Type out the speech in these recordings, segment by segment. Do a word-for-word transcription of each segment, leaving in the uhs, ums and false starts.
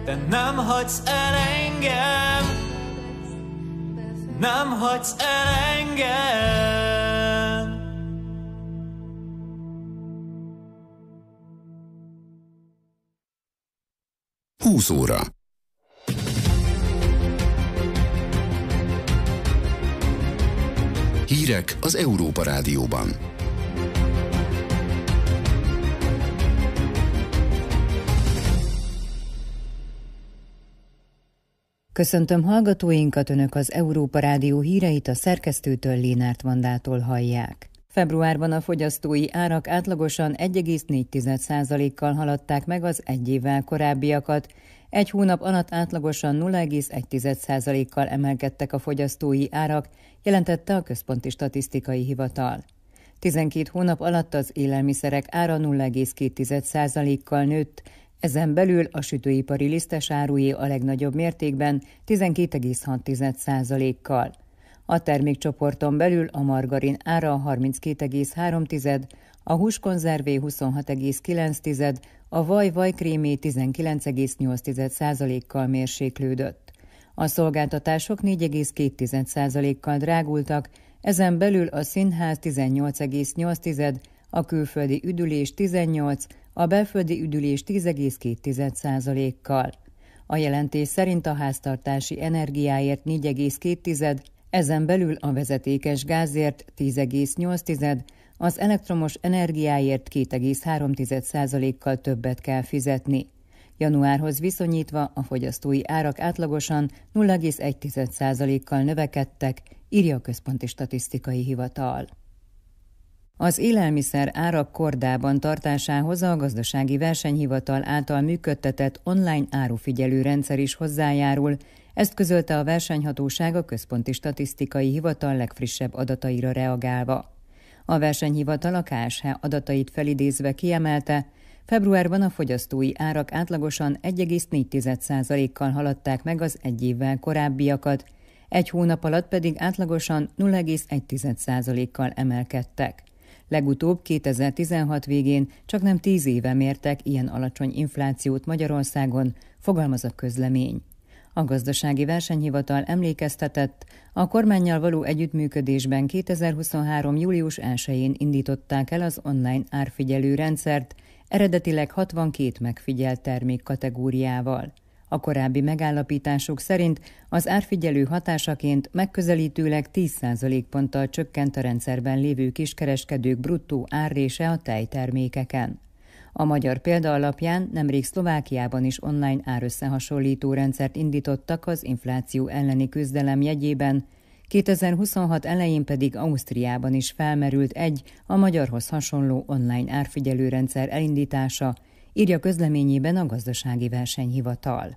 te nem hagysz el engem, nem hagysz el engem. húsz óra. Hírek az Európa Rádióban. Köszöntöm hallgatóinkat, Önök az Európa Rádió híreit a szerkesztőtől, Lénárt Vandától hallják. Februárban a fogyasztói árak átlagosan egy egész négy százalékkal haladták meg az egy évvel korábbiakat, egy hónap alatt átlagosan nulla egész egy százalékkal emelkedtek a fogyasztói árak, jelentette a Központi Statisztikai Hivatal. tizenkét hónap alatt az élelmiszerek ára nulla egész két százalékkal nőtt, ezen belül a sütőipari lisztes árué a legnagyobb mértékben tizenkét egész hat százalékkal. A termékcsoporton belül a margarin ára harminckét egész három, a húskonzervé huszonhat egész kilenc, a vaj vajkrémé tizenkilenc egész nyolc százalékkal mérséklődött. A szolgáltatások négy egész két százalékkal drágultak, ezen belül a színház tizennyolc egész nyolc, a külföldi üdülés tizennyolc, a belföldi üdülés tíz egész két százalékkal. A jelentés szerint a háztartási energiáért négy egész két, ezen belül a vezetékes gázért tíz egész nyolc, az elektromos energiáért két egész három százalékkal többet kell fizetni. Januárhoz viszonyítva a fogyasztói árak átlagosan nulla egész egy százalékkal növekedtek, írja a Központi Statisztikai Hivatal. Az élelmiszer árak kordában tartásához a Gazdasági Versenyhivatal által működtetett online árufigyelő rendszer is hozzájárul, ezt közölte a versenyhatóság a Központi Statisztikai Hivatal legfrissebb adataira reagálva. A versenyhivatal a ká es há adatait felidézve kiemelte, februárban a fogyasztói árak átlagosan egy egész négy százalékkal haladták meg az egy évvel korábbiakat, egy hónap alatt pedig átlagosan nulla egész egy százalékkal emelkedtek. Legutóbb kétezer-tizenhat végén csaknem tíz éve mértek ilyen alacsony inflációt Magyarországon, fogalmaz a közlemény. A Gazdasági Versenyhivatal emlékeztetett, a kormánnyal való együttműködésben kétezer-huszonhárom. július elsején indították el az online árfigyelő rendszert, eredetileg hatvankét megfigyelt termék kategóriával. A korábbi megállapítások szerint az árfigyelő hatásaként megközelítőleg tíz százalékponttal csökkent a rendszerben lévő kiskereskedők bruttó árrése a tejtermékeken. A magyar példa alapján nemrég Szlovákiában is online árösszehasonlító rendszert indítottak az infláció elleni küzdelem jegyében, kétezer-huszonhat elején pedig Ausztriában is felmerült egy a magyarhoz hasonló online árfigyelő rendszer elindítása, írja közleményében a Gazdasági Versenyhivatal.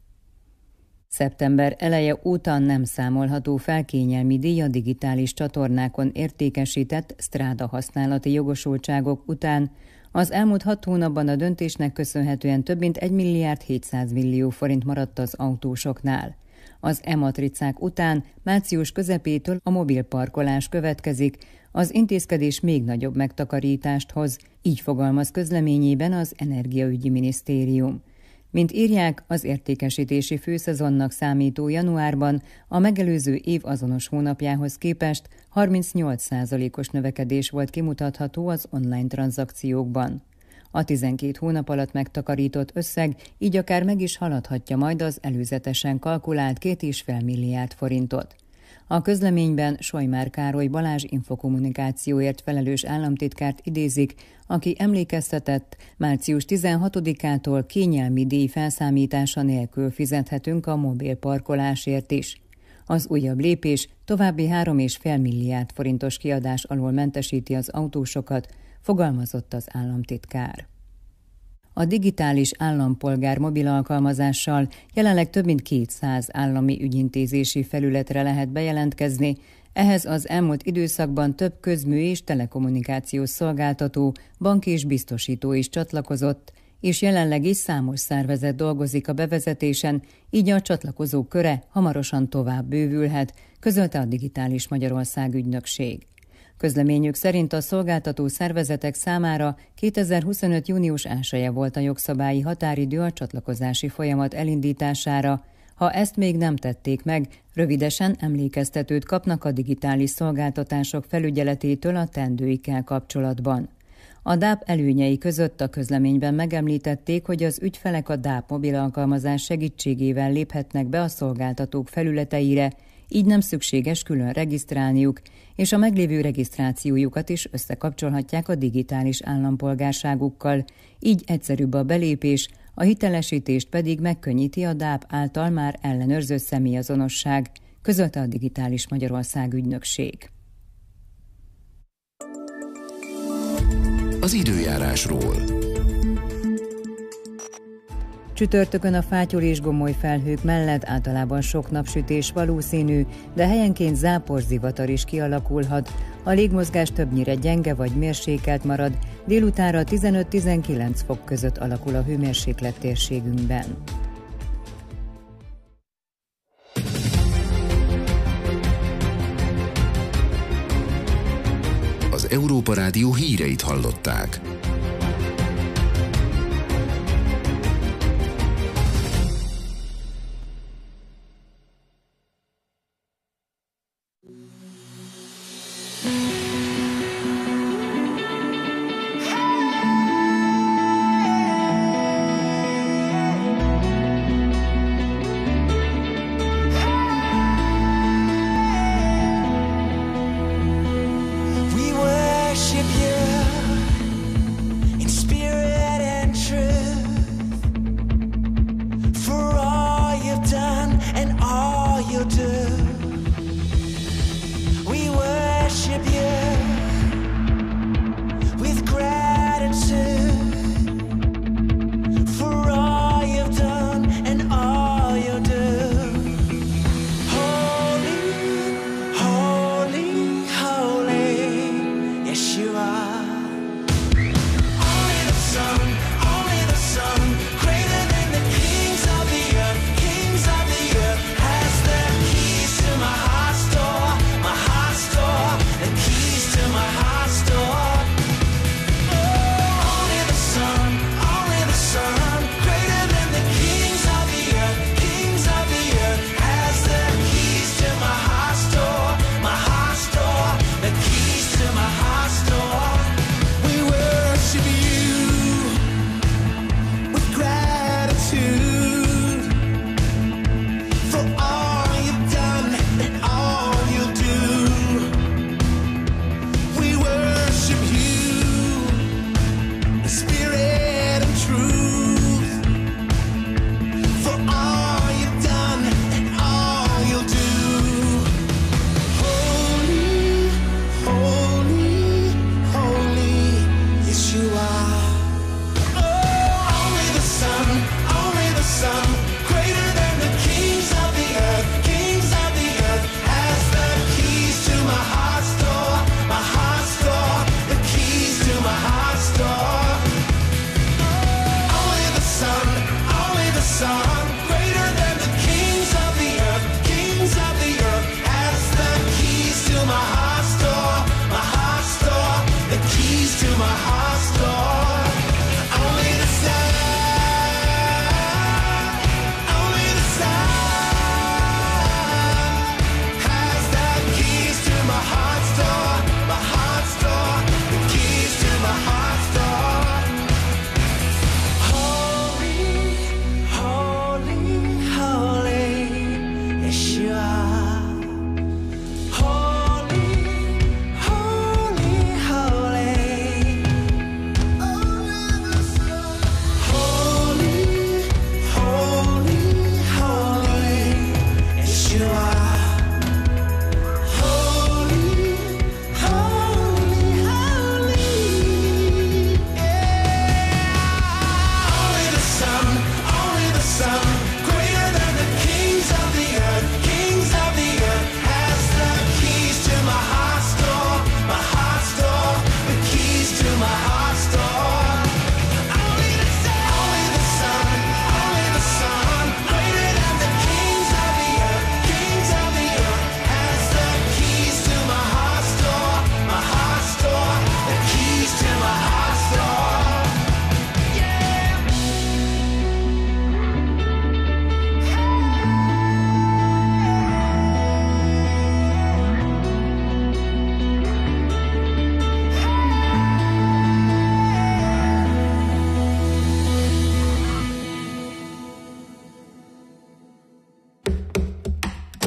Szeptember eleje óta nem számolható fel kényelmi díj a digitális csatornákon értékesített Strada használati jogosultságok után. Az elmúlt hat hónapban a döntésnek köszönhetően több mint egy milliárd hétszáz millió forint maradt az autósoknál. Az e-matricák után március közepétől a mobil parkolás következik, az intézkedés még nagyobb megtakarítást hoz, így fogalmaz közleményében az Energiaügyi Minisztérium. Mint írják, az értékesítési főszezonnak számító januárban a megelőző év azonos hónapjához képest harmincnyolc százalékos növekedés volt kimutatható az online tranzakciókban. A tizenkét hónap alatt megtakarított összeg így akár meg is haladhatja majd az előzetesen kalkulált két egész öt milliárd forintot. A közleményben Sojmár Károly Balázs infokommunikációért felelős államtitkárt idézik, aki emlékeztetett, március tizenhatodikától kényelmi díj felszámítása nélkül fizethetünk a mobil parkolásért is. Az újabb lépés további három egész öt milliárd forintos kiadás alól mentesíti az autósokat, fogalmazott az államtitkár. A digitális állampolgár mobil alkalmazással jelenleg több mint kétszáz állami ügyintézési felületre lehet bejelentkezni, ehhez az elmúlt időszakban több közmű és telekommunikációs szolgáltató, bank és biztosító is csatlakozott, és jelenleg is számos szervezet dolgozik a bevezetésen, így a csatlakozók köre hamarosan tovább bővülhet, közölte a Digitális Magyarország ügynökség. Közleményük szerint a szolgáltató szervezetek számára kétezer-huszonöt. június elseje volt a jogszabályi határidő a csatlakozási folyamat elindítására. Ha ezt még nem tették meg, rövidesen emlékeztetőt kapnak a digitális szolgáltatások felügyeletétől a teendőikkel kapcsolatban. A dé á pé előnyei között a közleményben megemlítették, hogy az ügyfelek a dé á pé mobil alkalmazás segítségével léphetnek be a szolgáltatók felületeire, így nem szükséges külön regisztrálniuk, és a meglévő regisztrációjukat is összekapcsolhatják a digitális állampolgárságukkal, így egyszerűbb a belépés, a hitelesítést pedig megkönnyíti a dé á pé által már ellenőrzött személyazonosság, közölte a Digitális Magyarország ügynökség. Az időjárásról. Csütörtökön a fátyol és gomoly felhők mellett általában sok napsütés valószínű, de helyenként záporzivatar is kialakulhat. A légmozgás többnyire gyenge vagy mérsékelt marad, délutánra tizenöt-tizenkilenc fok között alakul a hőmérséklet térségünkben. Az Európa Rádió híreit hallották. Holy, holy.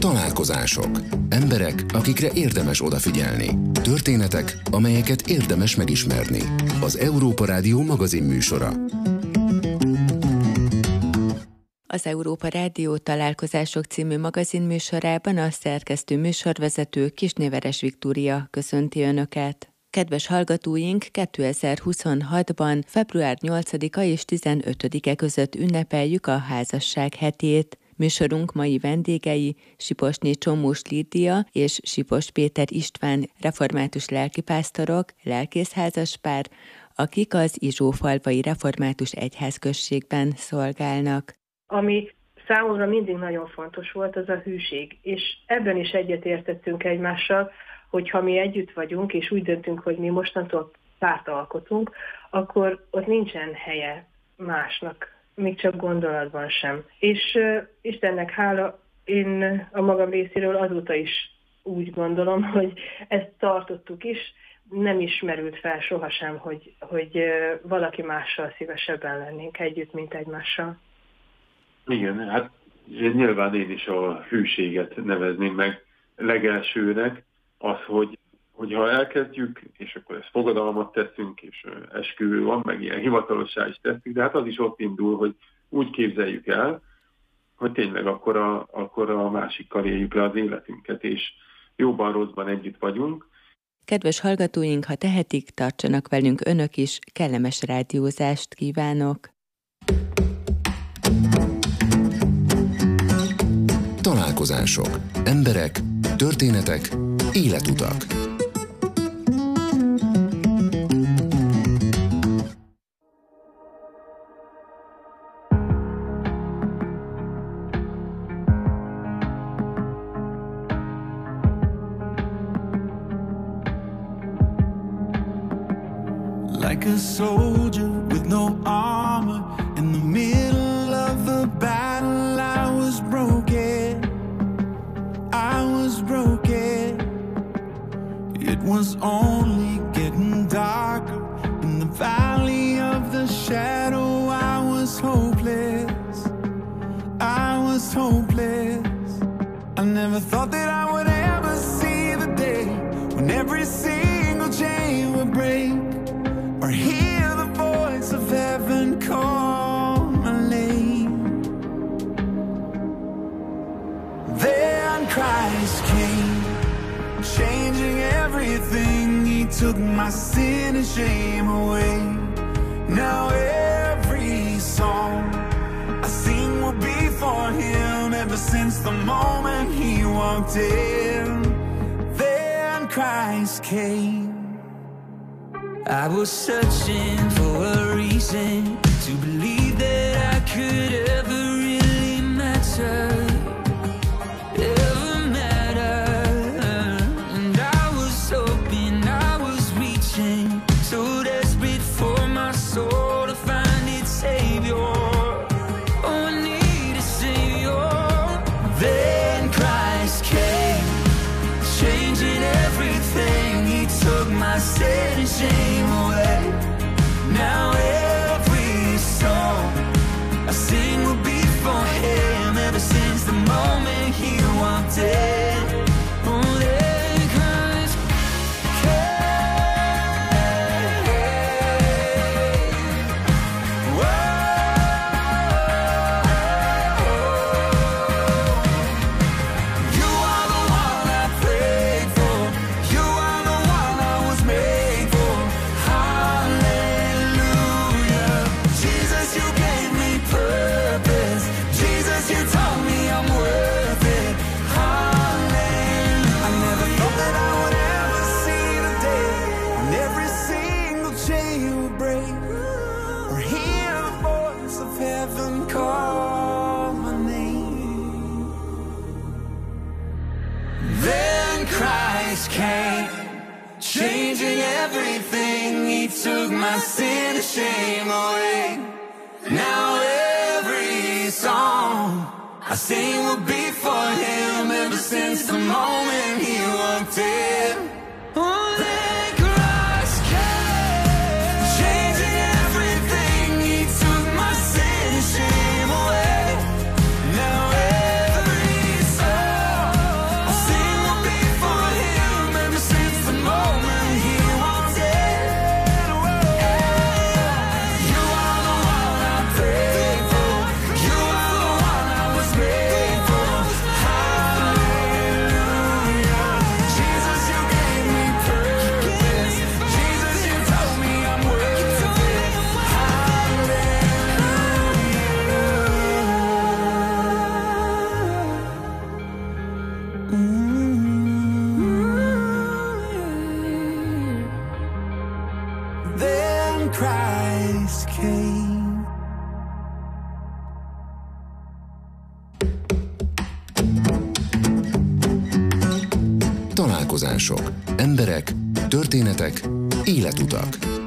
Találkozások. Emberek, akikre érdemes odafigyelni. Történetek, amelyeket érdemes megismerni. Az Európa Rádió magazin műsora. Az Európa Rádió Találkozások című magazin műsorában a szerkesztő műsorvezető Kisnéveres Viktória köszönti Önöket. Kedves hallgatóink, kétezer-huszonhatban február nyolcadika és tizenötödike között ünnepeljük a házasság hetét. Műsorunk mai vendégei Siposné Csomós Lídia és Sipos Péter István református lelkipásztorok, lelkészházaspár, akik az Izsófalvai Református Egyházközségben szolgálnak. Ami számomra mindig nagyon fontos volt, az a hűség, és ebben is egyetértettünk egymással, hogy ha mi együtt vagyunk, és úgy döntünk, hogy mi mostantól párt alkotunk, akkor ott nincsen helye másnak, még csak gondolatban sem. És uh, Istennek hála, én a magam részéről azóta is úgy gondolom, hogy ezt tartottuk is, nem ismerült fel sohasem, hogy, hogy uh, valaki mással szívesebben lennénk együtt, mint egymással. Igen, hát nyilván én is a hűséget nevezném meg legelsőnek, az, hogy, hogy ha elkezdjük, és akkor ezt fogadalmat teszünk, és esküvő van, meg ilyen hivatalossá is tesszük, de hát az is ott indul, hogy úgy képzeljük el, hogy tényleg akkor a, akkor a másikkal éljük le az életünket, és jóban, rosszban együtt vagyunk. Kedves hallgatóink, ha tehetik, tartsanak velünk Önök is, kellemes rádiózást kívánok! Találkozások. Emberek, történetek, életutak. Like a soldier with no armor, in the middle of the battle I was broken, I was broken. It was only getting darker in the valley of the shadow. I was hopeless, I was hopeless. I never thought that I would ever see the day when every single chain would break, or hear the voice of heaven call my name. Then Christ came, changing everything. He took my sin and shame away. Now every song I sing will be for Him, ever since the moment He walked in. Then Christ came. I was searching for a reason to believe that I could ever really matter, ever matter. And I was hoping, I was reaching, so desperate for my soul to find its Savior. Oh, I need a Savior. Then Christ came, changing everything. He took my sin and shame away. Now every song I sing will be for Him, ever since the moment He walked in. Oh, then Christ came. Whoa. You are the one I prayed for. You are the one I was made for. Hallelujah. Jesus, you gave me purpose. Jesus, you told me I'm worth it. Hallelujah. I never thought that I would ever see the day when every single chain would break, or hear the voice of heaven call my name. Then Christ came, changing everything. He took my sin and shame away. Now every song I sing will be for Him, ever since the moment He walked in. Oh, then Christ came, changing everything. He took my sin and shame away. Now every song Találkozások, emberek, történetek, életutak.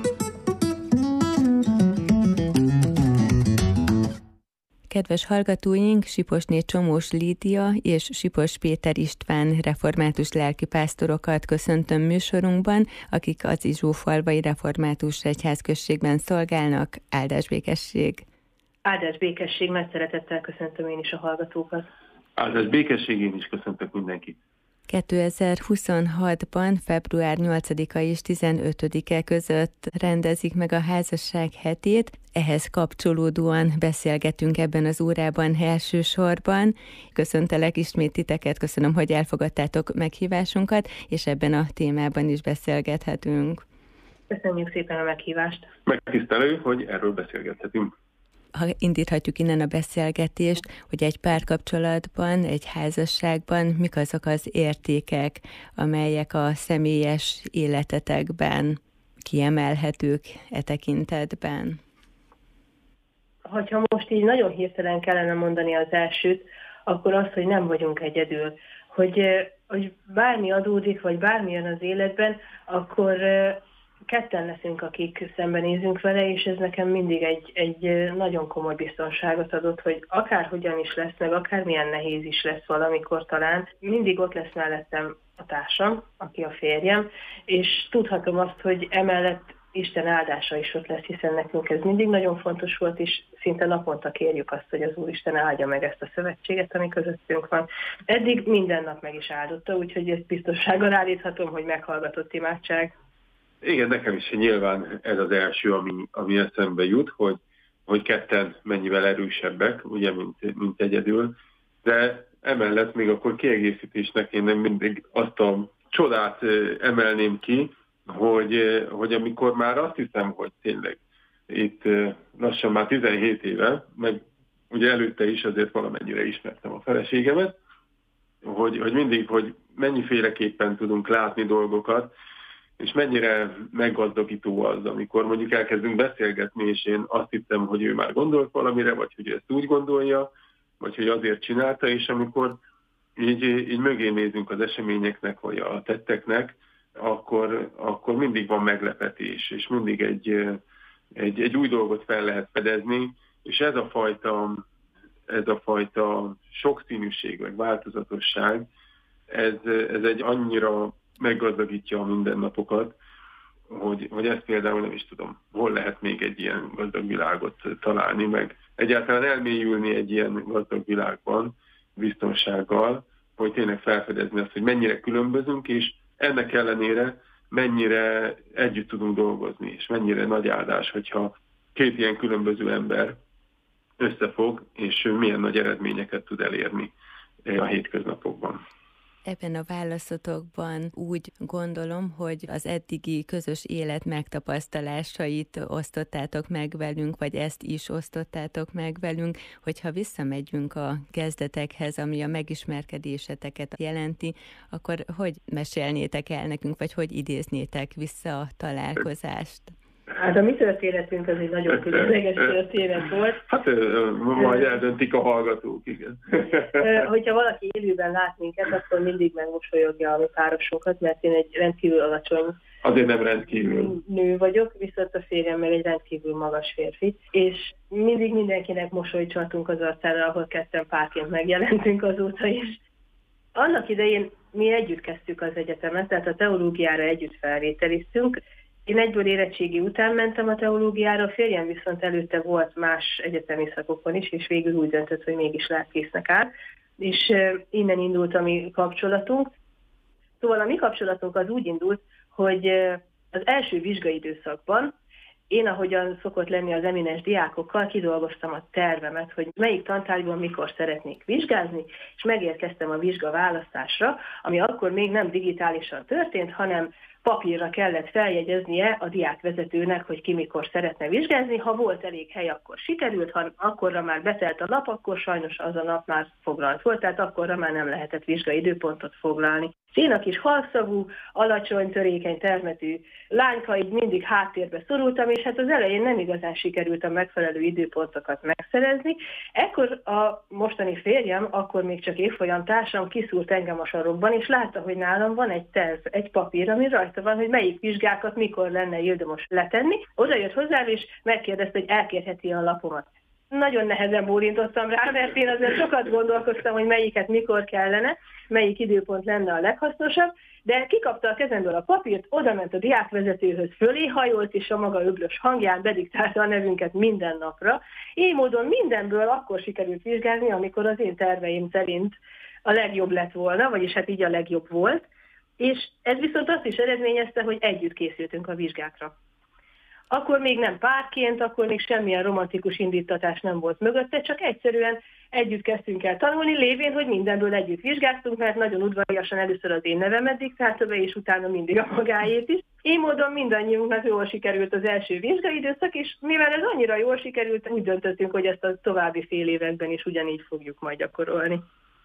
Kedves hallgatóink, Siposné Csomós Lídia és Sipos Péter István református lelkipásztorokat köszöntöm műsorunkban, akik az Izsófalvai Református Egyházközségben szolgálnak. Áldás békesség! Áldás békesség, nagy szeretettel köszöntöm én is a hallgatókat. Áldás békesség, én is köszöntök mindenkit. kétezer-huszonhatban február nyolcadika és tizenötödike között rendezik meg a házasság hetét. Ehhez kapcsolódóan beszélgetünk ebben az órában elsősorban. Köszöntelek ismét titeket, köszönöm, hogy elfogadtátok meghívásunkat, és ebben a témában is beszélgethetünk. Köszönjük szépen a meghívást. Megtisztelő, hogy erről beszélgethetünk. Ha indíthatjuk innen a beszélgetést, hogy egy párkapcsolatban, egy házasságban mik azok az értékek, amelyek a személyes életetekben kiemelhetők e tekintetben? Ha most így nagyon hirtelen kellene mondani az elsőt, akkor az, hogy nem vagyunk egyedül. Hogy, hogy bármi adódik, vagy bármi jön az életben, akkor ketten leszünk, akik szembenézünk vele, és ez nekem mindig egy, egy nagyon komoly biztonságot adott, hogy akárhogyan is lesz, meg akármilyen nehéz is lesz valamikor talán, mindig ott lesz mellettem a társam, aki a férjem, és tudhatom azt, hogy emellett Isten áldása is ott lesz, hiszen nekünk ez mindig nagyon fontos volt, és szinte naponta kérjük azt, hogy az Úristen áldja meg ezt a szövetséget, ami közöttünk van. Eddig minden nap meg is áldotta, úgyhogy ezt biztonsággal állíthatom, hogy meghallgatott imádság. Igen, nekem is nyilván ez az első, ami, ami eszembe jut, hogy, hogy ketten mennyivel erősebbek, ugye, mint, mint egyedül, de emellett még akkor kiegészítésnek én nem mindig azt a csodát emelném ki, hogy, hogy amikor már azt hiszem, hogy tényleg itt lassan már tizenhét éve, meg ugye előtte is azért valamennyire ismertem a feleségemet, hogy, hogy mindig, hogy mennyiféleképpen tudunk látni dolgokat, és mennyire meggazdagító az, amikor mondjuk elkezdünk beszélgetni, és én azt hittem, hogy ő már gondolt valamire, vagy hogy ezt úgy gondolja, vagy hogy azért csinálta, és amikor így, így mögé nézünk az eseményeknek, vagy a tetteknek, akkor, akkor mindig van meglepetés, és mindig egy, egy, egy új dolgot fel lehet fedezni, és ez a fajta, ez a fajta sokszínűség, vagy változatosság, ez, ez egy annyira meggazdagítja a mindennapokat, hogy, hogy ezt például nem is tudom, hol lehet még egy ilyen gazdag világot találni, meg egyáltalán elmélyülni egy ilyen gazdag világban biztonsággal, hogy tényleg felfedezni azt, hogy mennyire különbözünk, és ennek ellenére mennyire együtt tudunk dolgozni, és mennyire nagy áldás, hogyha két ilyen különböző ember összefog, és milyen nagy eredményeket tud elérni a hétköznapokban. Ebben a válaszotokban úgy gondolom, hogy az eddigi közös élet megtapasztalásait osztottátok meg velünk, vagy ezt is osztottátok meg velünk, hogyha visszamegyünk a kezdetekhez, ami a megismerkedéseteket jelenti, akkor hogy mesélnétek el nekünk, vagy hogy idéznétek vissza a találkozást? Hát a mi történetünk az egy nagyon különleges történet volt. Hát majd eldöntik a hallgatók, igen. Hogyha valaki élőben lát minket, akkor mindig megmosolyogja a mi párosunkat, mert én egy rendkívül alacsony Azért nem rendkívül nő vagyok, viszont a férjem meg egy rendkívül magas férfi, és mindig mindenkinek mosolyt csaltunk az arcára, ahol ketten párként megjelentünk azóta is. Annak idején mi együtt kezdtük az egyetemet, tehát a teológiára együtt felvételiztünk. Én egyből érettségi után mentem a teológiára, a férjem viszont előtte volt más egyetemi szakokon is, és végül úgy döntött, hogy mégis lelkésznek áll, és innen indult a mi kapcsolatunk. Szóval a mi kapcsolatunk az úgy indult, hogy az első vizsgai időszakban én, ahogyan szokott lenni az eminens diákokkal, kidolgoztam a tervemet, hogy melyik tantárgyban mikor szeretnék vizsgázni, és megérkeztem a vizsga választásra, ami akkor még nem digitálisan történt, hanem papírra kellett feljegyeznie a diákvezetőnek, hogy ki mikor szeretne vizsgázni. Ha volt elég hely, akkor sikerült, ha akkorra már betelt a nap, akkor sajnos az a nap már foglalt volt, tehát akkorra már nem lehetett vizsgai időpontot foglalni. Én a kis halszavú, alacsony, törékeny, termetű lányka így mindig háttérbe szorultam, és hát az elején nem igazán sikerült a megfelelő időpontokat megszerezni. Ekkor a mostani férjem, akkor még csak évfolyam társam kiszúrt engem a sarokban, és látta, hogy nálam van egy terv, egy papír, ami rajta van, hogy melyik vizsgákat mikor lenne érdemes letenni. Oda jött hozzám, és megkérdezte, hogy elkérheti a lapomat. Nagyon nehezen bólintottam rá, mert én azért sokat gondolkoztam, hogy melyiket mikor kellene, melyik időpont lenne a leghasznosabb, de kikapta a kezemből a papírt, odament a diákvezetőhöz, fölé hajolt, és a maga öblös hangján bediktálta a nevünket minden napra. Így módon mindenből akkor sikerült vizsgálni, amikor az én terveim szerint a legjobb lett volna, vagyis hát így a legjobb volt, és ez viszont azt is eredményezte, hogy együtt készültünk a vizsgákra. Akkor még nem párként, akkor még semmilyen romantikus indítatás nem volt mögötte, csak egyszerűen együtt kezdtünk el tanulni, lévén, hogy mindenből együtt vizsgáztunk, mert nagyon udvariasan először az én nevemet diktálta be, és utána mindig a magáét is. Így módon mindannyiunknak jól sikerült az első vizsgai időszak, és mivel ez annyira jól sikerült, úgy döntöttünk, hogy ezt a további fél években is ugyanígy fogjuk majd gyakorolni.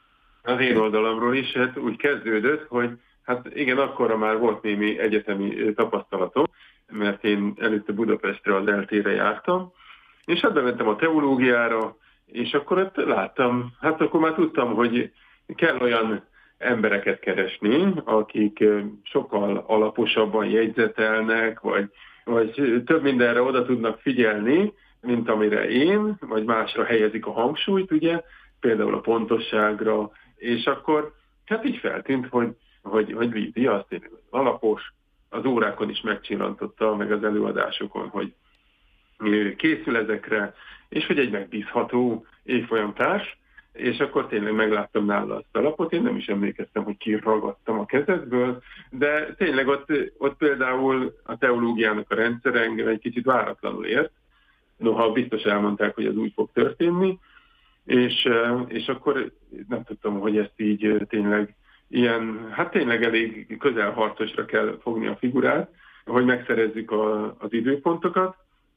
Az én oldalamról is hát úgy kezdődött, hogy hát igen, akkorra már volt némi egyetemi tapasztalatom, mert én előtte Budapestre az eltére jártam, és hát bementem a teológiára, és akkor ott láttam, hát akkor már tudtam, hogy kell olyan embereket keresni, akik sokkal alaposabban jegyzetelnek, vagy, vagy több mindenre oda tudnak figyelni, mint amire én, vagy másra helyezik a hangsúlyt, ugye, például a pontosságra, és akkor hát így feltűnt, hogy, hogy, hogy Lídia az tényleg alapos, az órákon is megcsillantotta, meg az előadásokon, hogy készül ezekre, és hogy egy megbízható évfolyamtárs, és akkor tényleg megláttam nála azt a lapot, én nem is emlékeztem, hogy kiragadtam a kezedből, de tényleg ott, ott például a teológiának a rendszere engem egy kicsit váratlanul ért, noha biztos elmondták, hogy ez úgy fog történni, és, és akkor nem tudtam, hogy ezt így tényleg ilyen, hát tényleg elég közelharcosra kell fogni a figurát, hogy megszerezzük a, az időpontokat,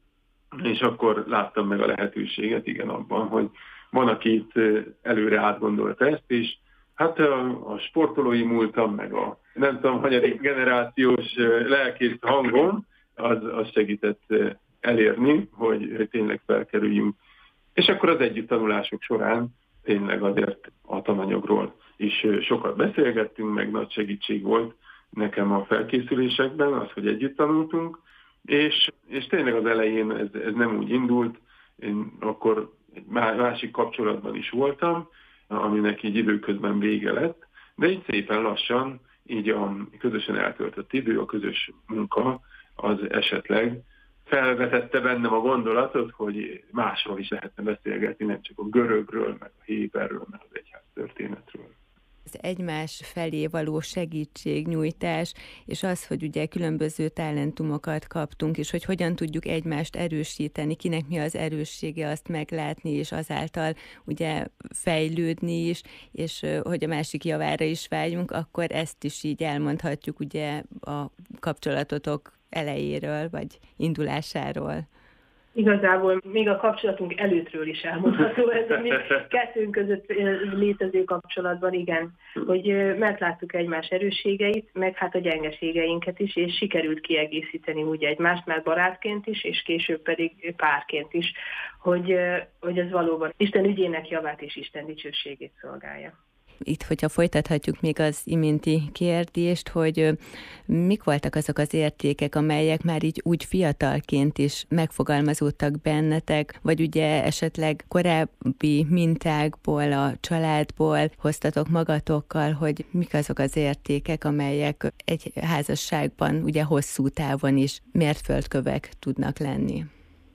és akkor láttam meg a lehetőséget, igen, abban, hogy van, aki itt előre átgondolta ezt, és hát a, a sportolói múltam, meg a nem tudom, hanyadik generációs lelkész hangom, az, az segített elérni, hogy, hogy tényleg felkerüljünk. És akkor az együttanulások során tényleg azért a tananyagról is sokat beszélgettünk, meg nagy segítség volt nekem a felkészülésekben, az, hogy együtt tanultunk, és, és tényleg az elején ez, ez nem úgy indult, én akkor egy másik kapcsolatban is voltam, aminek így időközben vége lett, de így szépen lassan, így a közösen eltöltött idő, a közös munka, az esetleg felvetette bennem a gondolatot, hogy másról is lehetne beszélgetni, nem csak a görögről, meg a héberről, meg az egyház történetről. Az egymás felé való segítségnyújtás, és az, hogy ugye különböző talentumokat kaptunk, és hogy hogyan tudjuk egymást erősíteni, kinek mi az erőssége, azt meglátni, és azáltal ugye fejlődni is, és hogy a másik javára is váljunk, akkor ezt is így elmondhatjuk ugye a kapcsolatotok elejéről, vagy indulásáról. Igazából még a kapcsolatunk előttről is elmondható ez, ami kettőnk között létező kapcsolatban, igen, hogy megláttuk egymás erősségeit, meg hát a gyengeségeinket is, és sikerült kiegészíteni úgy egymást, már barátként is, és később pedig párként is, hogy, hogy ez valóban Isten ügyének javát és Isten dicsőségét szolgálja. Itt, hogyha folytathatjuk még az iménti kérdést, hogy mik voltak azok az értékek, amelyek már így úgy fiatalként is megfogalmazódtak bennetek, vagy ugye esetleg korábbi mintákból, a családból hoztatok magatokkal, hogy mik azok az értékek, amelyek egy házasságban ugye hosszú távon is mérföldkövek tudnak lenni?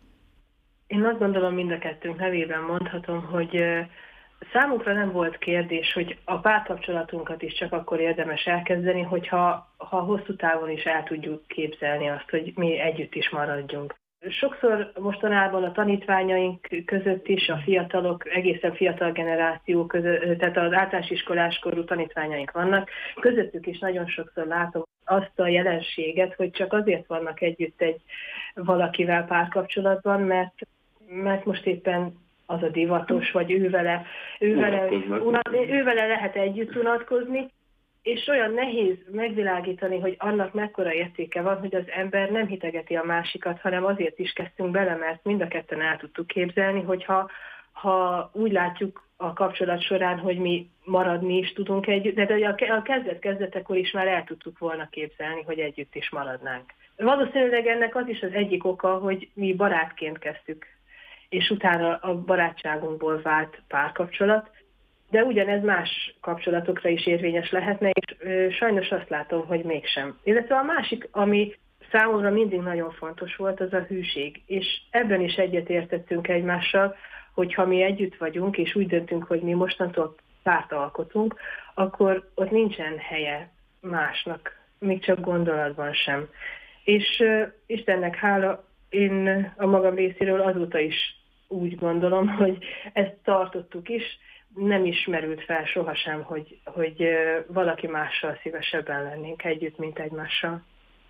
Én azt gondolom, mind a kettőnk nevében mondhatom, hogy számunkra nem volt kérdés, hogy a párkapcsolatunkat is csak akkor érdemes elkezdeni, hogyha ha hosszú távon is el tudjuk képzelni azt, hogy mi együtt is maradjunk. Sokszor mostanában a tanítványaink között is, a fiatalok, egészen fiatal generáció között, tehát az általános iskoláskorú tanítványaink vannak, közöttük is nagyon sokszor látom azt a jelenséget, hogy csak azért vannak együtt egy valakivel párkapcsolatban, mert, mert most éppen az a divatos, vagy ővele, ővele, ővele lehet együtt unatkozni, és olyan nehéz megvilágítani, hogy annak mekkora értéke van, hogy az ember nem hitegeti a másikat, hanem azért is kezdtünk bele, mert mind a ketten el tudtuk képzelni, hogyha ha úgy látjuk a kapcsolat során, hogy mi maradni is tudunk együtt, de a kezdet-kezdetekor is már el tudtuk volna képzelni, hogy együtt is maradnánk. Valószínűleg ennek az is az egyik oka, hogy mi barátként kezdtük, és utána a barátságunkból vált párkapcsolat, de ugyanez más kapcsolatokra is érvényes lehetne, és ö, sajnos azt látom, hogy mégsem. Illetve a másik, ami számomra mindig nagyon fontos volt, az a hűség. És ebben is egyetértettünk egymással, hogy ha mi együtt vagyunk, és úgy döntünk, hogy mi mostantól párt alkotunk, akkor ott nincsen helye másnak, még csak gondolatban sem. És ö, Istennek hála, én a magam részéről azóta is úgy gondolom, hogy ezt tartottuk is, nem ismerült fel sohasem, hogy, hogy valaki mással szívesebben lennénk együtt, mint egymással.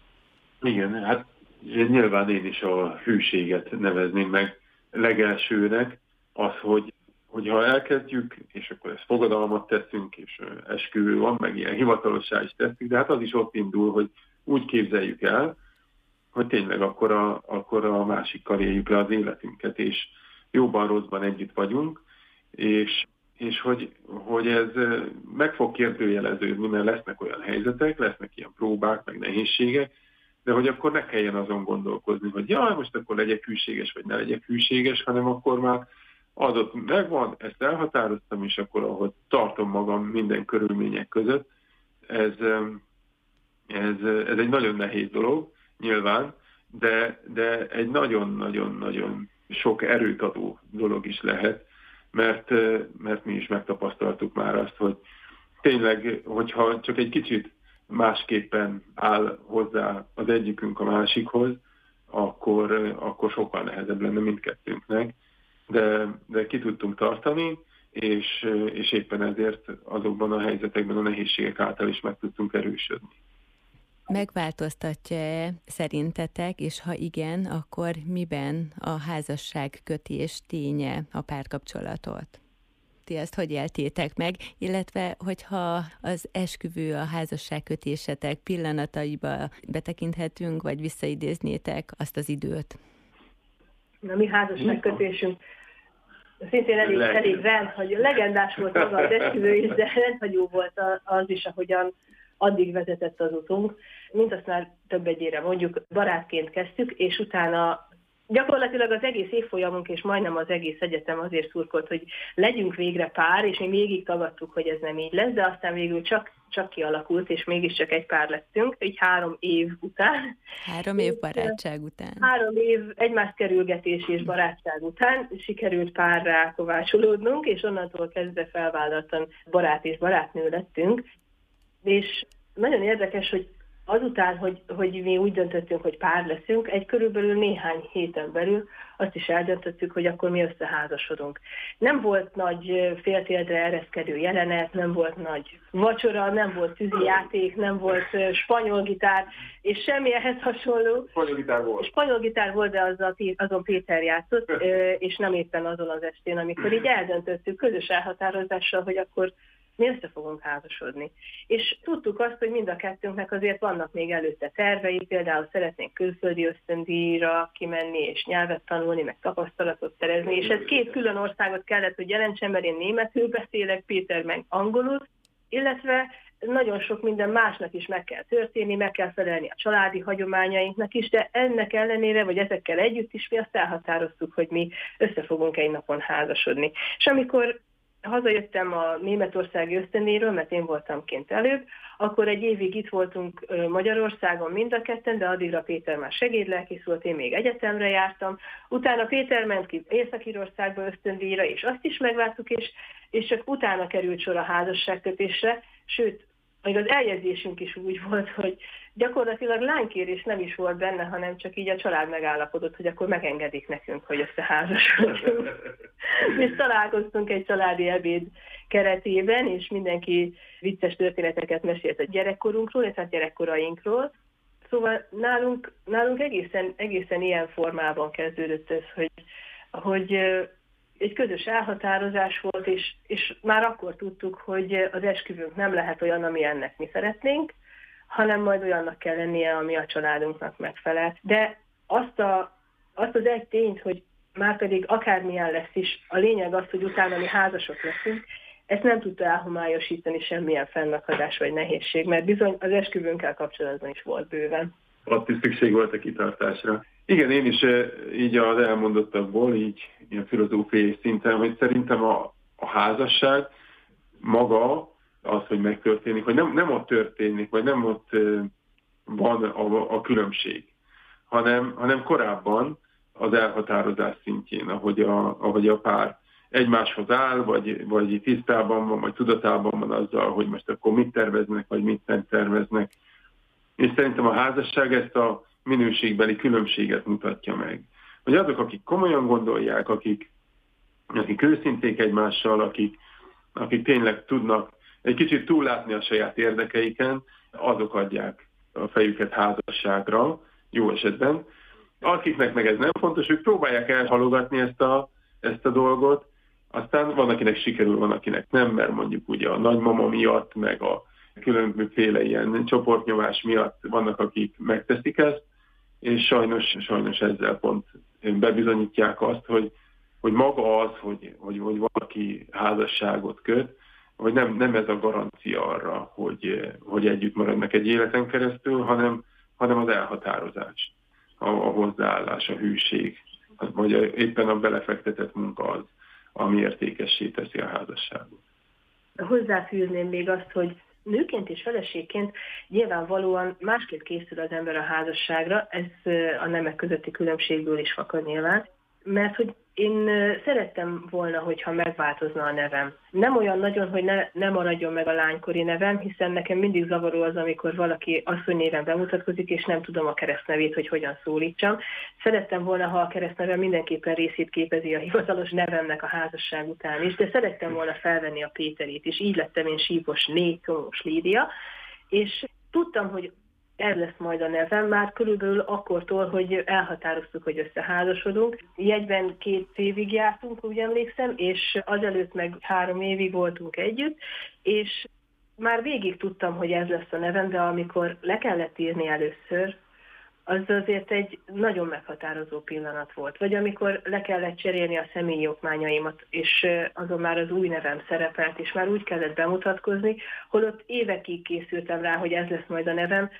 Igen, hát nyilván én is a hűséget nevezném meg legelsőnek, az, hogy, hogy ha elkezdjük, és akkor ezt fogadalmat teszünk, és esküvő van, meg ilyen hivatalossá is tesszük, de hát az is ott indul, hogy úgy képzeljük el, hogy tényleg akkor a, akkor a másikkal éljük le az életünket, és jóban, rosszban együtt vagyunk, és és hogy, hogy ez meg fog kérdőjeleződni, mert lesznek olyan helyzetek, lesznek ilyen próbák, meg nehézségek, de hogy akkor ne kelljen azon gondolkozni, hogy jaj, most akkor legyek hűséges, vagy ne legyek hűséges, hanem akkor már az ott megvan, ezt elhatároztam, és akkor ahogy tartom magam minden körülmények között, ez, ez, ez egy nagyon nehéz dolog, nyilván, de, de egy nagyon-nagyon-nagyon sok erőt adó dolog is lehet, Mert, mert mi is megtapasztaltuk már azt, hogy tényleg, hogyha csak egy kicsit másképpen áll hozzá az egyikünk a másikhoz, akkor, akkor sokkal nehezebb lenne mindkettőnknek, de, de ki tudtunk tartani, és, és éppen ezért azokban a helyzetekben a nehézségek által is meg tudtunk erősödni. Megváltoztatja-e szerintetek, és ha igen, akkor miben a házasságkötés ténye a párkapcsolatot? Ti ezt hogy éltétek meg, illetve hogyha az esküvő, a házasságkötésetek pillanataiba betekinthetünk, vagy visszaidéznétek azt az időt? A mi házasságkötésünk szintén elég, elég rend, hogy legendás volt maga az esküvő is, de rendhagyó volt az is, ahogyan addig vezetett az utunk, mint azt már több egyére mondjuk, barátként kezdtük, és utána gyakorlatilag az egész évfolyamunk és majdnem az egész egyetem azért szurkolt, hogy legyünk végre pár, és mi végig tagadtuk, hogy ez nem így lesz, de aztán végül csak, csak kialakult, és mégiscsak egy pár lettünk, így három év után. Három év barátság után. Három év egymás kerülgetés és barátság után sikerült párrá kovácsolódnunk, és onnantól kezdve felvállaltan barát és barátnő lettünk. És nagyon érdekes, hogy azután, hogy, hogy mi úgy döntöttünk, hogy pár leszünk, egy körülbelül néhány héten belül azt is eldöntöttük, hogy akkor mi összeházasodunk. Nem volt nagy féltérdre ereszkedő jelenet, nem volt nagy vacsora, nem volt tűzijáték, nem volt spanyol gitár, és semmi ehhez hasonló. Spanyol gitár volt. Spanyol gitár volt, de az a, azon Péter játszott, és nem éppen azon az estén, amikor így eldöntöttük közös elhatározással, hogy akkor mi össze fogunk házasodni. És tudtuk azt, hogy mind a kettőnknek azért vannak még előtte tervei, például szeretnénk külföldi ösztöndíjra kimenni, és nyelvet tanulni, meg tapasztalatot szerezni, és ez két külön országot kellett, hogy jelentsen, mert én németül beszélek, Péter meg angolul, illetve nagyon sok minden másnak is meg kell történni, meg kell felelni a családi hagyományainknak is, de ennek ellenére, vagy ezekkel együtt is mi azt elhatároztuk, hogy mi össze fogunk egy napon házasodni. És amikor hazajöttem a németországi ösztöndíjról, mert én voltam kint előbb, akkor egy évig itt voltunk Magyarországon mind a ketten, de addigra Péter már segédlelkész volt, én még egyetemre jártam. Utána Péter ment ki Észak-Írországba ösztöndíjra, és azt is megvártuk, és, és csak utána került sor a házasságkötésre, sőt, még az eljegyzésünk is úgy volt, hogy gyakorlatilag lánykérés nem is volt benne, hanem csak így a család megállapodott, hogy akkor megengedik nekünk, hogy összeházasodjunk. Mi találkoztunk egy családi ebéd keretében, és mindenki vicces történeteket mesélt a gyerekkorunkról, és hát gyerekkorainkról. Szóval nálunk, nálunk egészen, egészen ilyen formában kezdődött ez, hogy, hogy egy közös elhatározás volt, és, és már akkor tudtuk, hogy az esküvőnk nem lehet olyan, ami ennek mi szeretnénk, hanem majd olyannak kell lennie, ami a családunknak megfelel. De azt, a, azt az egy tényt, hogy már pedig akármilyen lesz is, a lényeg az, hogy utána mi házasok leszünk, ezt nem tudta elhomályosítani semmilyen fennakadás vagy nehézség, mert bizony az esküvőnkkel kapcsolatban is volt bőven. Ott is szükség volt a kitartásra. Igen, én is így az elmondottakból, így ilyen filozófiai szinten, hogy szerintem a, a házasság maga az, hogy megtörténik, hogy nem, nem ott történik, vagy nem ott van a, a különbség, hanem, hanem korábban az elhatározás szintjén, ahogy a, ahogy a pár egymáshoz áll, vagy, vagy tisztában van, vagy tudatában van azzal, hogy most akkor mit terveznek, vagy mit nem terveznek. És szerintem a házasság ezt a minőségbeli különbséget mutatja meg. Hogy azok, akik komolyan gondolják, akik, akik őszinték egymással, akik, akik tényleg tudnak egy kicsit túllátni a saját érdekeiken, azok adják a fejüket házasságra, jó esetben. Akiknek meg ez nem fontos, ők próbálják elhalogatni ezt a, ezt a dolgot, aztán van, akinek sikerül, van, akinek nem, mert mondjuk ugye a nagymama miatt, meg a különbözőféle ilyen csoportnyomás miatt vannak, akik megteszik ezt, és sajnos, sajnos ezzel pont bebizonyítják azt, hogy, hogy maga az, hogy, hogy, hogy valaki házasságot köt, hogy nem, nem ez a garancia arra, hogy, hogy együtt maradnak egy életen keresztül, hanem, hanem az elhatározás, a, a hozzáállás, a hűség, vagy éppen a belefektetett munka az, ami értékessé teszi a házasságot. Hozzáfűzném még azt, hogy nőként és feleségként nyilvánvalóan másképp készül az ember a házasságra, ez a nemek közötti különbségből is fakad nyilván, mert hogy én szerettem volna, hogyha megváltozna a nevem. Nem olyan nagyon, hogy ne, ne maradjon meg a lánykori nevem, hiszen nekem mindig zavaró az, amikor valaki asszonynéven bemutatkozik, és nem tudom a keresztnevét, hogy hogyan szólítsam. Szerettem volna, ha a keresztnevem mindenképpen részét képezi a hivatalos nevemnek a házasság után is, de szerettem volna felvenni a Péterét, és így lettem én Sípos-né Komós Lídia, és tudtam, hogy ez lesz majd a nevem, már körülbelül akkortól, hogy elhatároztuk, hogy összeházasodunk. Jegyben két évig jártunk, úgy emlékszem, és azelőtt meg három évig voltunk együtt, és már végig tudtam, hogy ez lesz a nevem, de amikor le kellett írni először, az azért egy nagyon meghatározó pillanat volt. Vagy amikor le kellett cserélni a személyi okmányaimat, és azon már az új nevem szerepelt, és már úgy kellett bemutatkozni, holott évekig készültem rá, hogy ez lesz majd a nevem,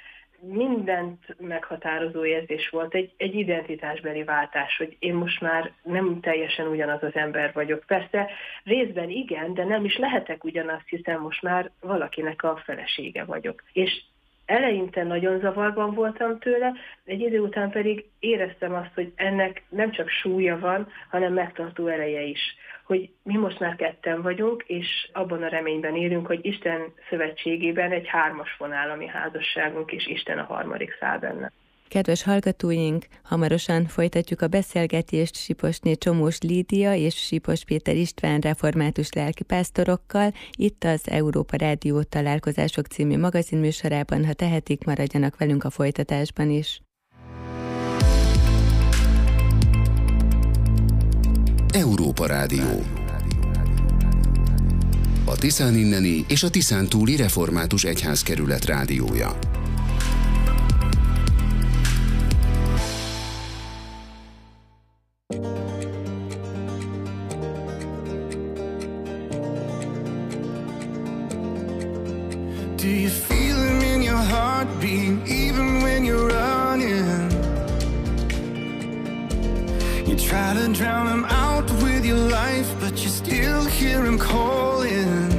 mindent meghatározó érzés volt, egy, egy identitásbeli váltás, hogy én most már nem teljesen ugyanaz az ember vagyok. Persze részben igen, de nem is lehetek ugyanazt, hiszen most már valakinek a felesége vagyok. És eleinte nagyon zavarban voltam tőle, egy idő után pedig éreztem azt, hogy ennek nem csak súlya van, hanem megtartó ereje is. Hogy mi most már ketten vagyunk, és abban a reményben élünk, hogy Isten szövetségében egy hármas vonál a mi házasságunk, és Isten a harmadik szál benne. Kedves hallgatóink, hamarosan folytatjuk a beszélgetést Síposné Csomós Lídia és Sípos Péter István református lelkipásztorokkal, itt az Európa Rádió Találkozások című magazinműsorában. Ha tehetik, maradjanak velünk a folytatásban is. Európa Rádió. A Tiszán inneni és a Tiszán túli református egyházkerület rádiója. Do you feel it in your heartbeat, even when you're running? You try to drown him out with your life, but you still hear him calling.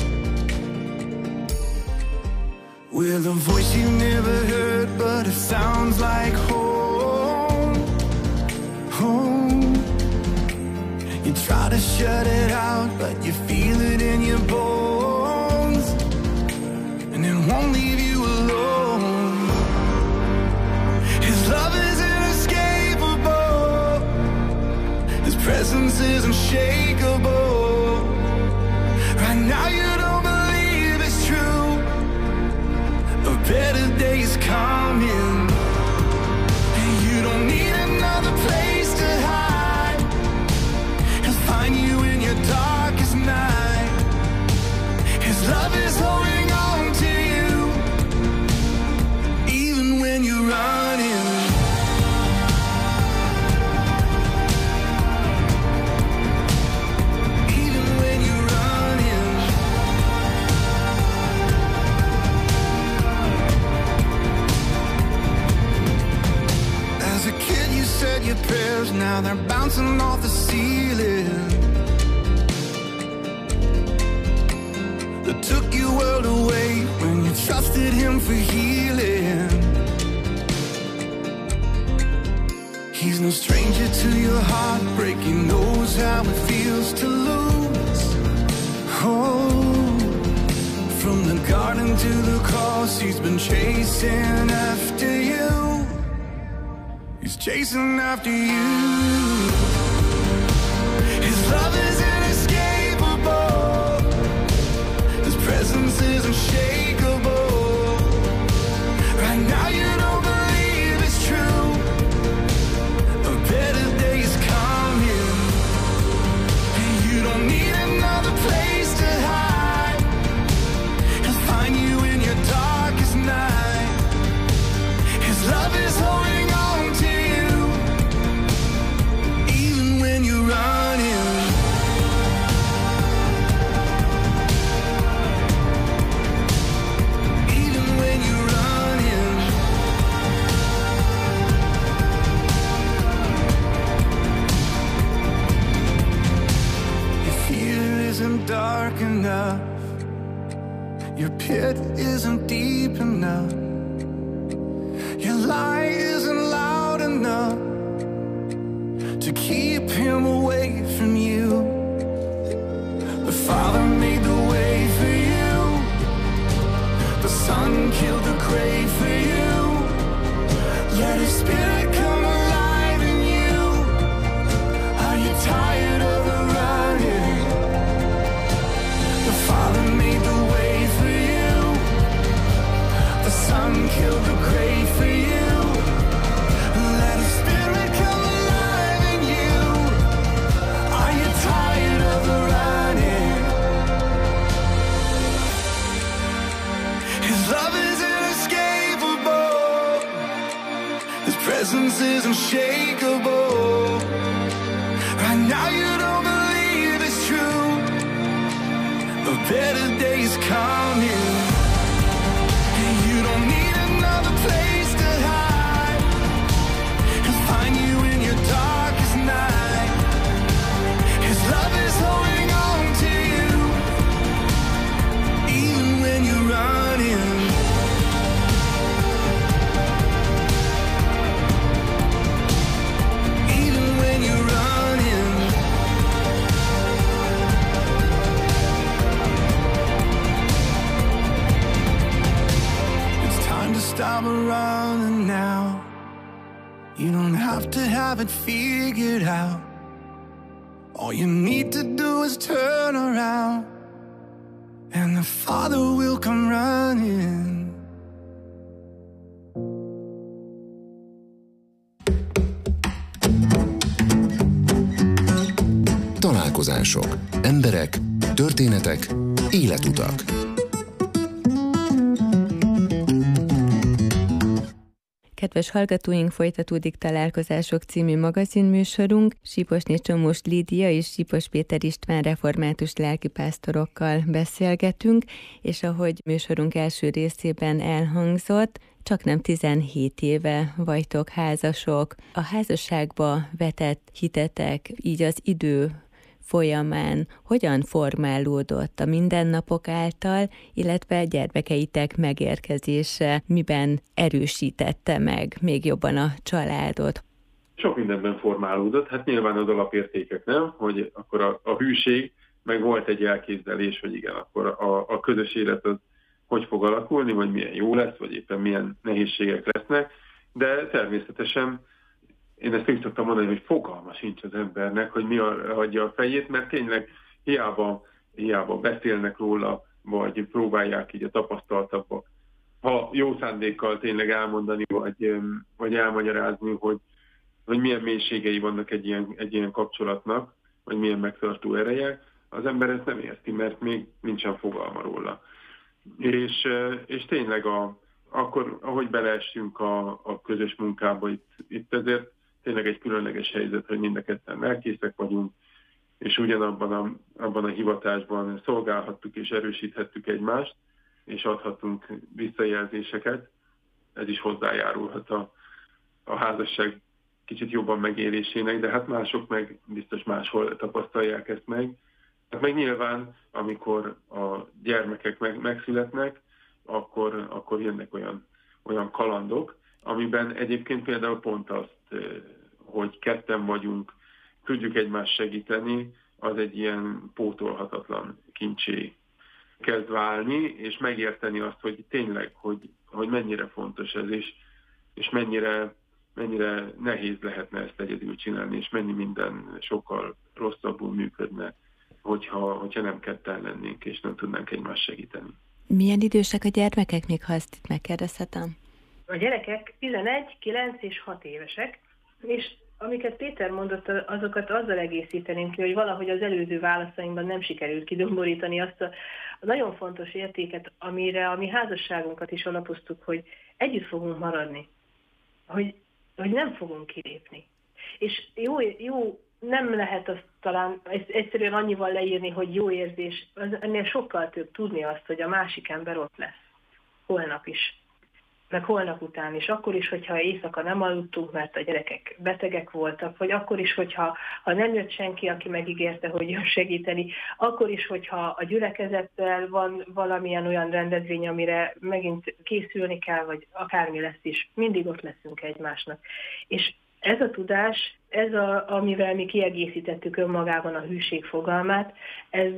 With a voice you never heard, but it sounds like home, home. You try to shut it out, but you feel it in your bones. And then presence is unshakable. Right now you don't believe it's true. A better day is coming, and you don't need another place to hide. He'll find you in your darkest night. His love is holding on to you, even when you're running. Said your prayers, now they're bouncing off the ceiling. That took your world away when you trusted him for healing. He's no stranger to your heartbreak, he knows how it feels to lose. Oh, from the garden to the cross, he's been chasing after you. He's chasing after you. His love is inescapable. His presence is unshakable. Right now you don't believe it's true. A better day is coming, and you don't need another place to hide. He'll find you in your darkest night. His love is holding on to you, even when you're running. Even when you're running. Your fear isn't dark enough. Your pit isn't deep enough. Your lie isn't loud enough to keep him away from you. The Father made the way for you. The Son killed the grave for you. Let His Spirit come alive in you. Are you tired of the running? The Father made the way for you. The Son killed the grave for you. Let His Spirit come alive in you. Are you tired of the running? His love is inescapable. His presence is unshakable. Right now you don't believe it's true. A better day is coming, and you don't need another place to hide. He'll find you in your darkest night. His love is holding on to you, even when you're running. Even when you're running. It's time to stop running now. You don't have to have it figured out. All you need to do is turn around, and the Father will come running. Találkozások, emberek, történetek, életutak. Kedves hallgatóink, folytatódik Találkozások című magazinműsorunk. Síposné Csomós Lídia és Sípos Péter István református lelkipásztorokkal beszélgetünk, és ahogy műsorunk első részében elhangzott, csaknem tizenhét éve vagytok házasok. A házasságba vetett hitetek így az idő folyamán hogyan formálódott a mindennapok által, illetve gyermekeitek megérkezése miben erősítette meg még jobban a családot? Sok mindenben formálódott, hát nyilván az alapértékek, nem? Hogy akkor a, a hűség, meg volt egy elképzelés, hogy igen, akkor a, a közös élet az hogy fog alakulni, vagy milyen jó lesz, vagy éppen milyen nehézségek lesznek, de természetesen én ezt így szoktam mondani, hogy fogalma sincs az embernek, hogy mi adja a fejét, mert tényleg hiába, hiába beszélnek róla, vagy próbálják így a tapasztaltabbak. Ha jó szándékkal tényleg elmondani, vagy, vagy elmagyarázni, hogy, hogy milyen mélységei vannak egy ilyen, egy ilyen kapcsolatnak, vagy milyen megtartó ereje, az ember ezt nem érti, mert még nincsen fogalma róla. És, és tényleg a, akkor, ahogy beleessünk a, a közös munkába, itt, itt ezért tényleg egy különleges helyzet, hogy mind a ketten elkészek vagyunk, és ugyanabban a, abban a hivatásban szolgálhattuk és erősíthettük egymást, és adhatunk visszajelzéseket. Ez is hozzájárulhat a, a házasság kicsit jobban megélésének, de hát mások meg biztos máshol tapasztalják ezt meg. Hát meg nyilván, amikor a gyermekek meg, megszületnek, akkor, akkor jönnek olyan, olyan kalandok, amiben egyébként például pont azt, hogy ketten vagyunk, tudjuk egymást segíteni, az egy ilyen pótolhatatlan kincsé kezd válni, és megérteni azt, hogy tényleg, hogy, hogy mennyire fontos ez, és, és mennyire, mennyire nehéz lehetne ezt egyedül csinálni, és mennyi minden sokkal rosszabbul működne, hogyha, hogyha nem ketten lennénk, és nem tudnánk egymást segíteni. Milyen idősek a gyermekek, még ha ezt itt megkérdezhetem? A gyerekek tizenegy, kilenc és hat évesek, és amiket Péter mondott, azokat azzal egészíteném ki, hogy valahogy az előző válaszainkban nem sikerült kidomborítani azt a nagyon fontos értéket, amire a mi házasságunkat is alapoztuk, hogy együtt fogunk maradni, hogy, hogy nem fogunk kilépni. És jó, jó nem lehet azt talán egyszerűen annyival leírni, hogy jó érzés, ennél sokkal több tudni azt, hogy a másik ember ott lesz, holnap is. Meg holnap után is, akkor is, hogyha éjszaka nem aludtunk, mert a gyerekek betegek voltak, vagy akkor is, hogyha ha nem jött senki, aki megígérte, hogy jön segíteni, akkor is, hogyha a gyülekezettel van valamilyen olyan rendezvény, amire megint készülni kell, vagy akármi lesz is, mindig ott leszünk egymásnak. És ez a tudás, ez a, amivel mi kiegészítettük önmagában a hűség fogalmát, ez,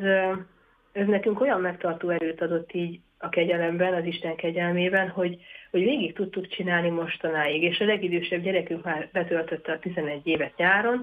ez nekünk olyan megtartó erőt adott így a kegyelemben, az Isten kegyelmében, hogy, hogy végig tudtuk csinálni mostanáig. És a legidősebb gyerekünk már betöltötte a tizenegy évet nyáron,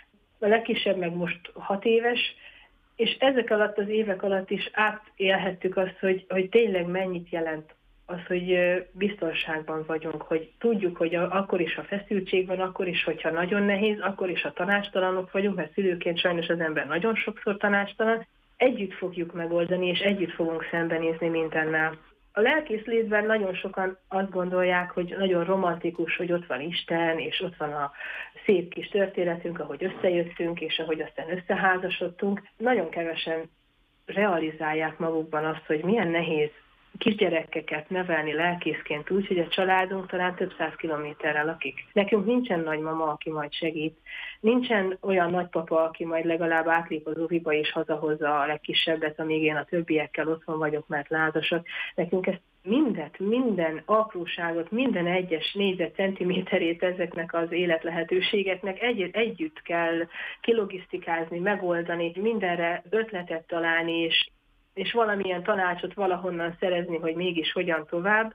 a legkisebb meg most hat éves, és ezek alatt az évek alatt is átélhettük azt, hogy, hogy tényleg mennyit jelent az, hogy biztonságban vagyunk, hogy tudjuk, hogy akkor is, ha feszültség van, akkor is, hogyha nagyon nehéz, akkor is, ha tanácstalanok vagyunk, mert szülőként sajnos az ember nagyon sokszor tanácstalan, együtt fogjuk megoldani, és együtt fogunk szembenézni mindennel. A lelkészlétben nagyon sokan azt gondolják, hogy nagyon romantikus, hogy ott van Isten, és ott van a szép kis történetünk, ahogy összejöttünk, és ahogy aztán összeházasodtunk. Nagyon kevesen realizálják magukban azt, hogy milyen nehéz kisgyerekeket nevelni lelkészként úgy, hogy a családunk talán több száz kilométerre lakik. Nekünk nincsen nagymama, aki majd segít. Nincsen olyan nagypapa, aki majd legalább átlép az óviba és hazahozza a legkisebbet, amíg én a többiekkel otthon vagyok, mert lázasak. Nekünk ezt mindet, minden apróságot, minden egyes négyzetcentiméterét ezeknek az életlehetőségeknek egy, együtt kell kilogisztikázni, megoldani, mindenre ötletet találni, és és valamilyen tanácsot valahonnan szerezni, hogy mégis hogyan tovább.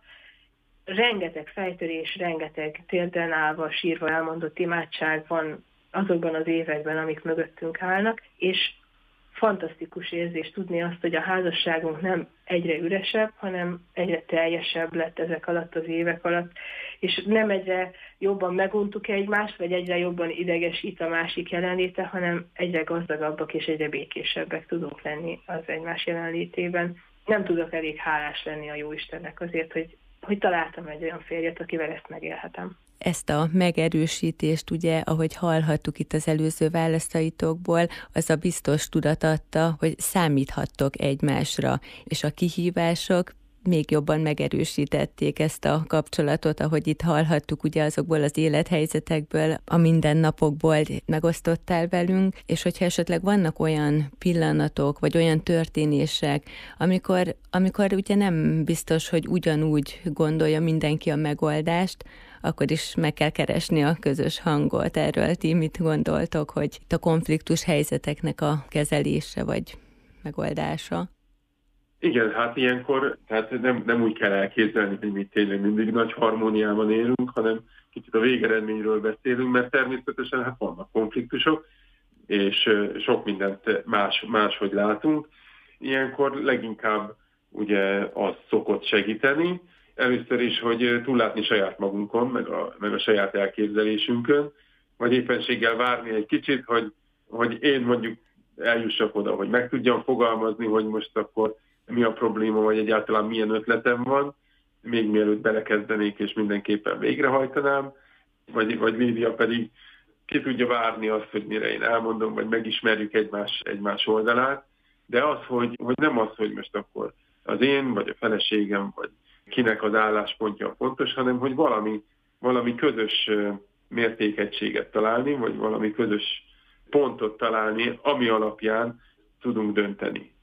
Rengeteg fejtörés, rengeteg térden állva, sírva elmondott imádság van azokban az években, amik mögöttünk állnak, és fantasztikus érzés tudni azt, hogy a házasságunk nem egyre üresebb, hanem egyre teljesebb lett ezek alatt az évek alatt, és nem egyre jobban meguntuk egymást, vagy egyre jobban idegesít a másik jelenléte, hanem egyre gazdagabbak és egyre békésebbek tudunk lenni az egymás jelenlétében. Nem tudok elég hálás lenni a Jóistennek azért, hogy, hogy találtam egy olyan férjet, akivel ezt megélhetem. Ezt a megerősítést, ugye, ahogy hallhattuk itt az előző válaszaitokból, az a biztos tudat adta, hogy számíthattok egymásra, és a kihívások még jobban megerősítették ezt a kapcsolatot, ahogy itt hallhattuk ugye azokból az élethelyzetekből, a mindennapokból megosztottál velünk, és hogyha esetleg vannak olyan pillanatok, vagy olyan történések, amikor, amikor ugye nem biztos, hogy ugyanúgy gondolja mindenki a megoldást, akkor is meg kell keresni a közös hangot. Erről ti mit gondoltok, hogy itt a konfliktus helyzeteknek a kezelése vagy megoldása? Igen, hát ilyenkor tehát nem, nem úgy kell elképzelni, hogy mi tényleg mindig nagy harmóniában élünk, hanem kicsit a végeredményről beszélünk, mert természetesen hát vannak konfliktusok, és sok mindent más, máshogy látunk. Ilyenkor leginkább ugye az szokott segíteni. Először is, hogy túllátni saját magunkon, meg a, meg a saját elképzelésünkön, vagy éppenséggel várni egy kicsit, hogy, hogy én mondjuk eljussak oda, hogy meg tudjam fogalmazni, hogy most akkor mi a probléma, vagy egyáltalán milyen ötletem van, még mielőtt belekezdenék, és mindenképpen végrehajtanám, vagy, vagy Lívia pedig ki tudja várni azt, hogy mire én elmondom, vagy megismerjük egymás, egymás oldalát, de az, hogy, hogy nem az, hogy most akkor az én, vagy a feleségem, vagy kinek az álláspontja fontos, hanem hogy valami, valami közös mértékegységet találni, vagy valami közös pontot találni, ami alapján tudunk dönteni.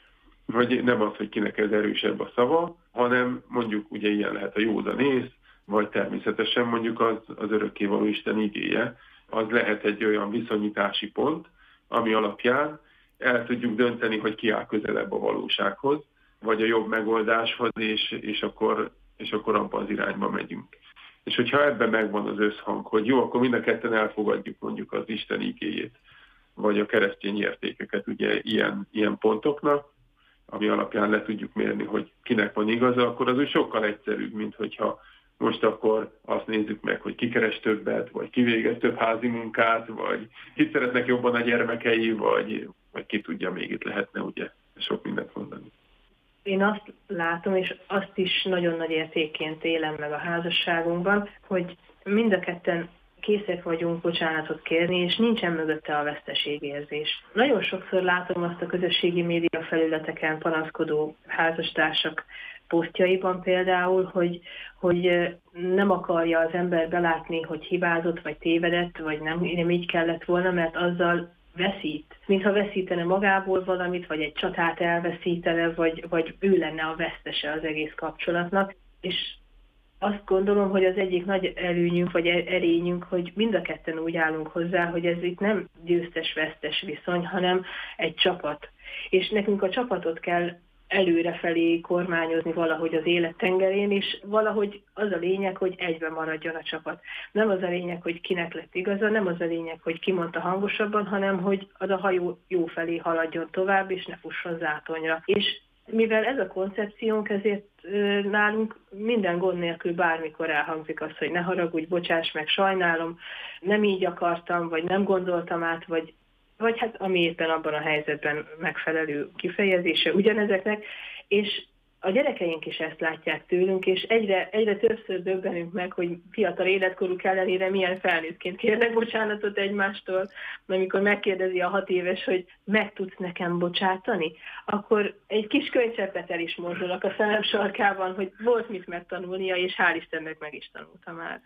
Vagy nem az, hogy kinek ez erősebb a szava, hanem mondjuk ugye ilyen lehet a józanész, vagy természetesen mondjuk az, az örökkévaló Isten igéje, az lehet egy olyan viszonyítási pont, ami alapján el tudjuk dönteni, hogy ki áll közelebb a valósághoz, vagy a jobb megoldáshoz, és, és, akkor, és akkor abban az irányba megyünk. És hogyha ebben megvan az összhang, hogy jó, akkor mind a ketten elfogadjuk mondjuk az Isten igéjét, vagy a keresztény értékeket ugye ilyen, ilyen pontoknak, ami alapján le tudjuk mérni, hogy kinek van igaza, akkor az úgy sokkal egyszerűbb, mint hogyha most akkor azt nézzük meg, hogy ki keres többet, vagy ki végez több házi munkát, vagy kit szeretnek jobban a gyermekei, vagy, vagy ki tudja, még itt lehetne ugye sok mindent mondani. Én azt látom, és azt is nagyon nagy értékként élem meg a házasságunkban, hogy mind a ketten készek vagyunk bocsánatot kérni, és nincsen mögötte a veszteségérzés. Nagyon sokszor látom azt a közösségi média felületeken panaszkodó házastársak posztjaiban például, hogy, hogy nem akarja az ember belátni, hogy hibázott, vagy tévedett, vagy nem, nem így kellett volna, mert azzal veszít. Mintha veszítene magából valamit, vagy egy csatát elveszítene, vagy, vagy ő lenne a vesztese az egész kapcsolatnak. És azt gondolom, hogy az egyik nagy előnyünk, vagy erényünk, hogy mind a ketten úgy állunk hozzá, hogy ez itt nem győztes-vesztes viszony, hanem egy csapat. És nekünk a csapatot kell előrefelé kormányozni valahogy az élet tengerén, és valahogy az a lényeg, hogy egyben maradjon a csapat. Nem az a lényeg, hogy kinek lett igaza, nem az a lényeg, hogy ki mondta hangosabban, hanem hogy az a hajó jó felé haladjon tovább, és ne fusson zátonyra. És mivel ez a koncepciónk, ezért nálunk minden gond nélkül bármikor elhangzik az, hogy ne haragudj, bocsáss meg, sajnálom, nem így akartam, vagy nem gondoltam át, vagy vagy hát ami éppen abban a helyzetben megfelelő kifejezése ugyanezeknek, és a gyerekeink is ezt látják tőlünk, és egyre, egyre többször döbbenünk meg, hogy fiatal életkoruk ellenére milyen felnőttként kérnek bocsánatot egymástól, amikor megkérdezi a hat éves, hogy meg tudsz nekem bocsátani, akkor egy kis könycseppet el is mozdulok a szemem sarkában, hogy volt mit megtanulnia, és hál' Istennek meg is tanulta már.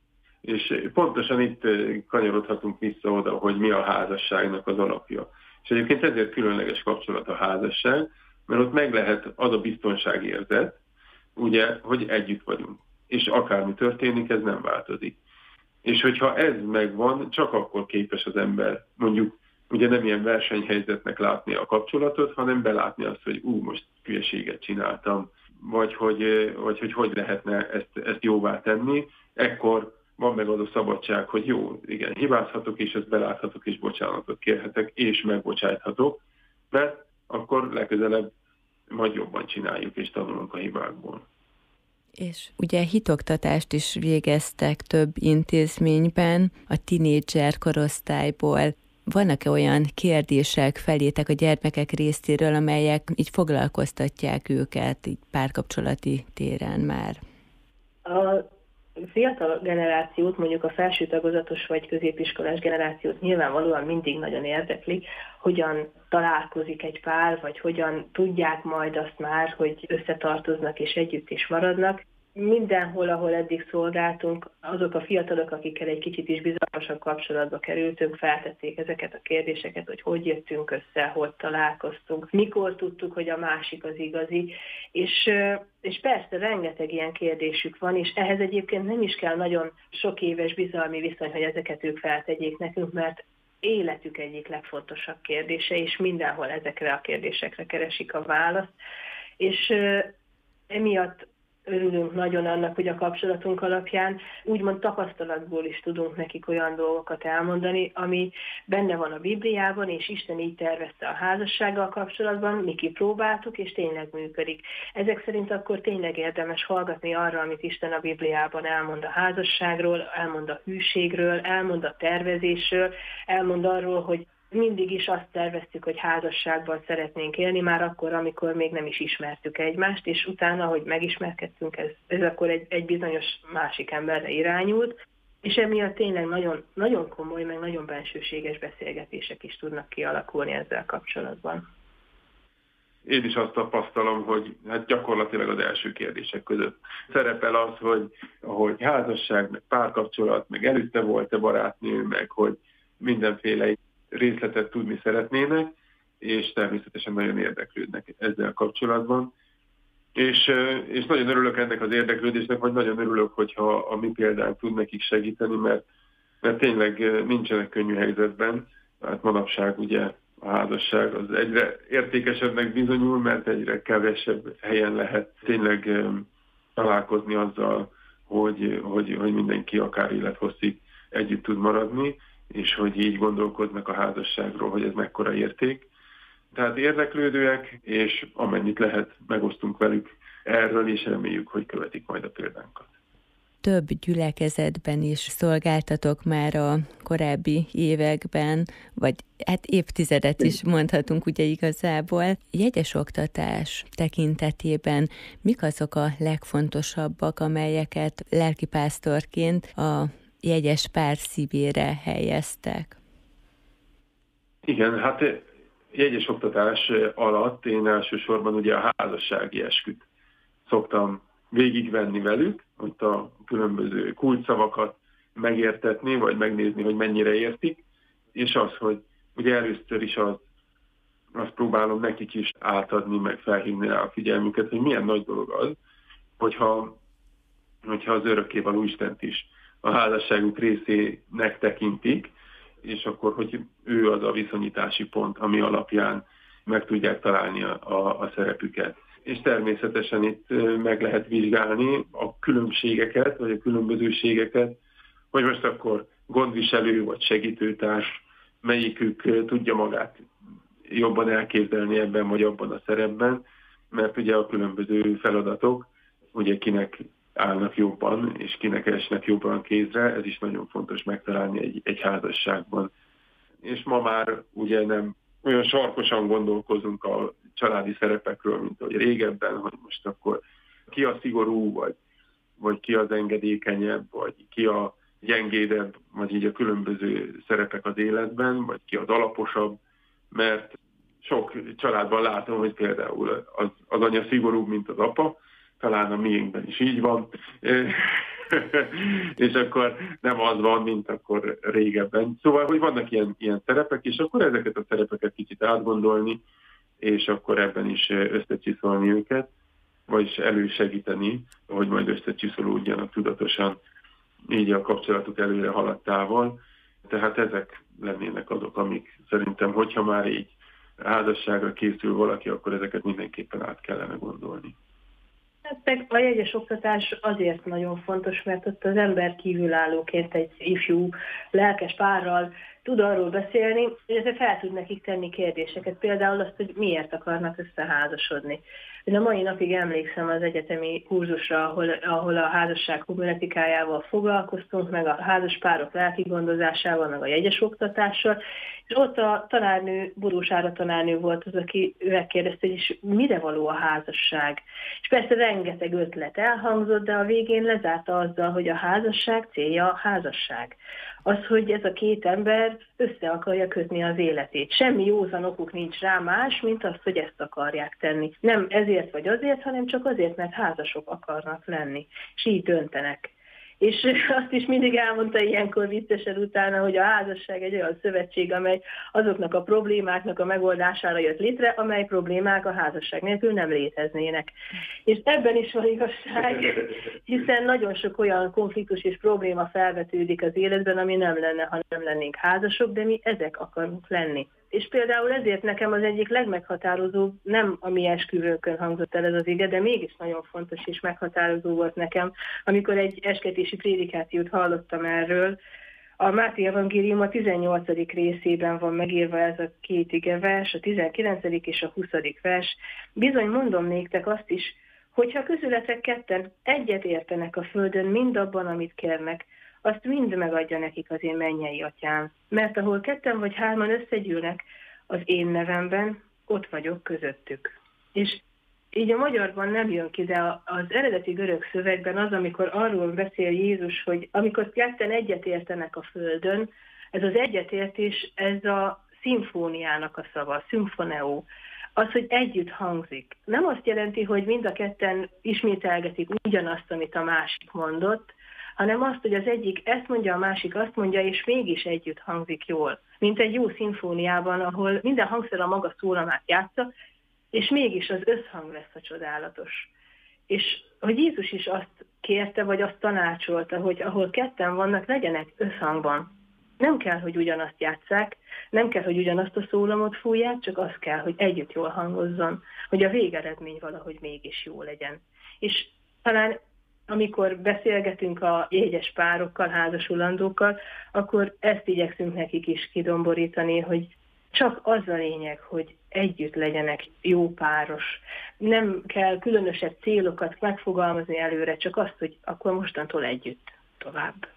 És pontosan itt kanyarodhatunk vissza oda, hogy mi a házasságnak az alapja. És egyébként ezért különleges kapcsolat a házasság, mert ott meg lehet az a biztonságérzet, ugye, hogy együtt vagyunk. És akármi történik, ez nem változik. És hogyha ez megvan, csak akkor képes az ember, mondjuk, ugye nem ilyen versenyhelyzetnek látni a kapcsolatot, hanem belátni azt, hogy ú, most hülyeséget csináltam, vagy hogy vagy hogy, hogy lehetne ezt, ezt jóvá tenni, ekkor van meg az a szabadság, hogy jó, igen, hibázhatok, és ezt beláthatok, és bocsánatot kérhetek, és megbocsájthatok, mert akkor legközelebb majd jobban csináljuk, és tanulunk a hibákból. És ugye hitoktatást is végeztek több intézményben, a tinédzser korosztályból. Vannak-e olyan kérdések felétek a gyermekek részéről, amelyek így foglalkoztatják őket így párkapcsolati téren már? A fiatal generációt, mondjuk a felső tagozatos vagy középiskolás generációt nyilvánvalóan mindig nagyon érdekli, hogyan találkozik egy pár, vagy hogyan tudják majd azt már, hogy összetartoznak és együtt is maradnak. Mindenhol, ahol eddig szolgáltunk, azok a fiatalok, akikkel egy kicsit is bizalmasabb kapcsolatba kerültünk, feltették ezeket a kérdéseket, hogy hogy jöttünk össze, hogy találkoztunk, mikor tudtuk, hogy a másik az igazi, és, és persze rengeteg ilyen kérdésük van, és ehhez egyébként nem is kell nagyon sok éves bizalmi viszony, hogy ezeket ők feltegyék nekünk, mert életük egyik legfontosabb kérdése, és mindenhol ezekre a kérdésekre keresik a választ. És emiatt örülünk nagyon annak, hogy a kapcsolatunk alapján úgymond tapasztalatból is tudunk nekik olyan dolgokat elmondani, ami benne van a Bibliában, és Isten így tervezte a házassággal kapcsolatban, mi kipróbáltuk, és tényleg működik. Ezek szerint akkor tényleg érdemes hallgatni arra, amit Isten a Bibliában elmond a házasságról, elmond a hűségről, elmond a tervezésről, elmond arról, hogy mindig is azt terveztük, hogy házasságban szeretnénk élni, már akkor, amikor még nem is ismertük egymást, és utána, hogy megismerkedtünk, ez, ez akkor egy, egy bizonyos másik emberre irányult, és emiatt tényleg nagyon, nagyon komoly, meg nagyon bensőséges beszélgetések is tudnak kialakulni ezzel kapcsolatban. Én is azt tapasztalom, hogy hát gyakorlatilag az első kérdések között szerepel az, hogy, hogy házasság, meg párkapcsolat, meg előtte volt-e barátnő, meg hogy mindenféle részletet tudni szeretnének, és természetesen nagyon érdeklődnek ezzel kapcsolatban. És, és nagyon örülök ennek az érdeklődésnek, vagy nagyon örülök, hogyha a mi példánk tud nekik segíteni, mert, mert tényleg nincsenek könnyű helyzetben. Hát manapság ugye a házasság az egyre értékesebbnek bizonyul, mert egyre kevesebb helyen lehet tényleg találkozni azzal, hogy, hogy, hogy mindenki akár élethosszig együtt tud maradni, és hogy így gondolkodnak a házasságról, hogy ez mekkora érték. Tehát érdeklődőek, és amennyit lehet, megosztunk velük erről, és reméljük, hogy követik majd a példánkat. Több gyülekezetben is szolgáltatok már a korábbi években, vagy hát évtizedet is mondhatunk ugye igazából. Jegyes oktatás tekintetében mik azok a legfontosabbak, amelyeket lelkipásztorként a jegyes pár szívére helyeztek? Igen, hát jegyes oktatás alatt én elsősorban ugye a házassági esküt szoktam végigvenni velük, ott a különböző kulcsszavakat megértetni, vagy megnézni, hogy mennyire értik, és az, hogy ugye először is az, azt próbálom nekik is átadni, meg felhívni rá a figyelmüket, hogy milyen nagy dolog az, hogyha, hogyha az örökkévaló Istent is a házasságuk részének tekintik, és akkor, hogy ő az a viszonyítási pont, ami alapján meg tudják találni a, a, a szerepüket. És természetesen itt meg lehet vizsgálni a különbségeket, vagy a különbözőségeket, hogy most akkor gondviselő vagy segítőtárs, melyikük tudja magát jobban elképzelni ebben vagy abban a szerepben, mert ugye a különböző feladatok, ugye kinek állnak jobban, és kinek esnek jobban kézre, ez is nagyon fontos megtalálni egy, egy házasságban. És ma már ugye nem olyan sarkosan gondolkozunk a családi szerepekről, mint ahogy régebben, hogy most akkor ki a szigorú, vagy, vagy ki az engedékenyebb, vagy ki a gyengédebb, vagy így a különböző szerepek az életben, vagy ki az alaposabb, mert sok családban látom, hogy például az, az anya szigorúbb, mint az apa, talán a miénkben is így van, és akkor nem az van, mint akkor régebben. Szóval, hogy vannak ilyen, ilyen szerepek, és akkor ezeket a szerepeket kicsit átgondolni, és akkor ebben is összecsiszolni őket, vagyis elősegíteni, hogy majd összecsiszolódjanak tudatosan így a kapcsolatuk előre haladtával. Tehát ezek lennének azok, amik szerintem, hogyha már így házasságra készül valaki, akkor ezeket mindenképpen át kellene gondolni. Hát a jegyes oktatás azért nagyon fontos, mert ott az ember kívülállóként egy ifjú, lelkes párral tud arról beszélni, hogy fel tud nekik tenni kérdéseket. Például azt, hogy miért akarnak összeházasodni. Én a mai napig emlékszem az egyetemi kurzusra, ahol, ahol a házasság homiletikájával foglalkoztunk, meg a házas párok lelki gondozásával, meg a jegyes oktatással, és ott a tanárnő, Borús Ára tanárnő volt az, aki megkérdezte, hogy is mire való a házasság. És persze rengeteg ötlet elhangzott, de a végén lezárta azzal, hogy a házasság célja a házasság. Az, hogy ez a két ember össze akarja kötni az életét. Semmi józan okuk nincs rá más, mint az, hogy ezt akarják tenni. Nem ezért vagy azért, hanem csak azért, mert házasok akarnak lenni. És így döntenek. És azt is mindig elmondta ilyenkor viccesen utána, hogy a házasság egy olyan szövetség, amely azoknak a problémáknak a megoldására jött létre, amely problémák a házasság nélkül nem léteznének. És ebben is van igazság, hiszen nagyon sok olyan konfliktus és probléma felvetődik az életben, ami nem lenne, ha nem lennénk házasok, de mi ezek akarunk lenni. És például ezért nekem az egyik legmeghatározóbb, nem a mi esküvőnkön hangzott el ez az ige, de mégis nagyon fontos és meghatározó volt nekem, amikor egy esketési prédikációt hallottam erről. A Máté evangélium a tizennyolcadik részében van megírva ez a két igevers, a tizenkilencedik és a huszadik vers. Bizony mondom néktek azt is, hogyha közületek ketten egyet értenek a földön mindabban, amit kérnek, azt mind megadja nekik az én mennyei atyám. Mert ahol ketten vagy hárman összegyűlnek az én nevemben, ott vagyok közöttük. És így a magyarban nem jön ki, de az eredeti görög szövegben az, amikor arról beszél Jézus, hogy amikor ketten egyet értenek a földön, ez az egyetértés, ez a szimfóniának a szava, szimfoneó. Az, hogy együtt hangzik. Nem azt jelenti, hogy mind a ketten ismételgetik ugyanazt, amit a másik mondott, hanem azt, hogy az egyik ezt mondja, a másik azt mondja, és mégis együtt hangzik jól. Mint egy jó szimfóniában, ahol minden hangszer a maga szólamát játsza, és mégis az összhang lesz a csodálatos. És hogy Jézus is azt kérte, vagy azt tanácsolta, hogy ahol ketten vannak, legyenek összhangban. Nem kell, hogy ugyanazt játsszák, nem kell, hogy ugyanazt a szólamot fújják, csak az kell, hogy együtt jól hangozzon, hogy a végeredmény valahogy mégis jó legyen. És talán amikor beszélgetünk a jegyes párokkal, házasulandókkal, akkor ezt igyekszünk nekik is kidomborítani, hogy csak az a lényeg, hogy együtt legyenek jó páros. Nem kell különösebb célokat megfogalmazni előre, csak azt, hogy akkor mostantól együtt tovább.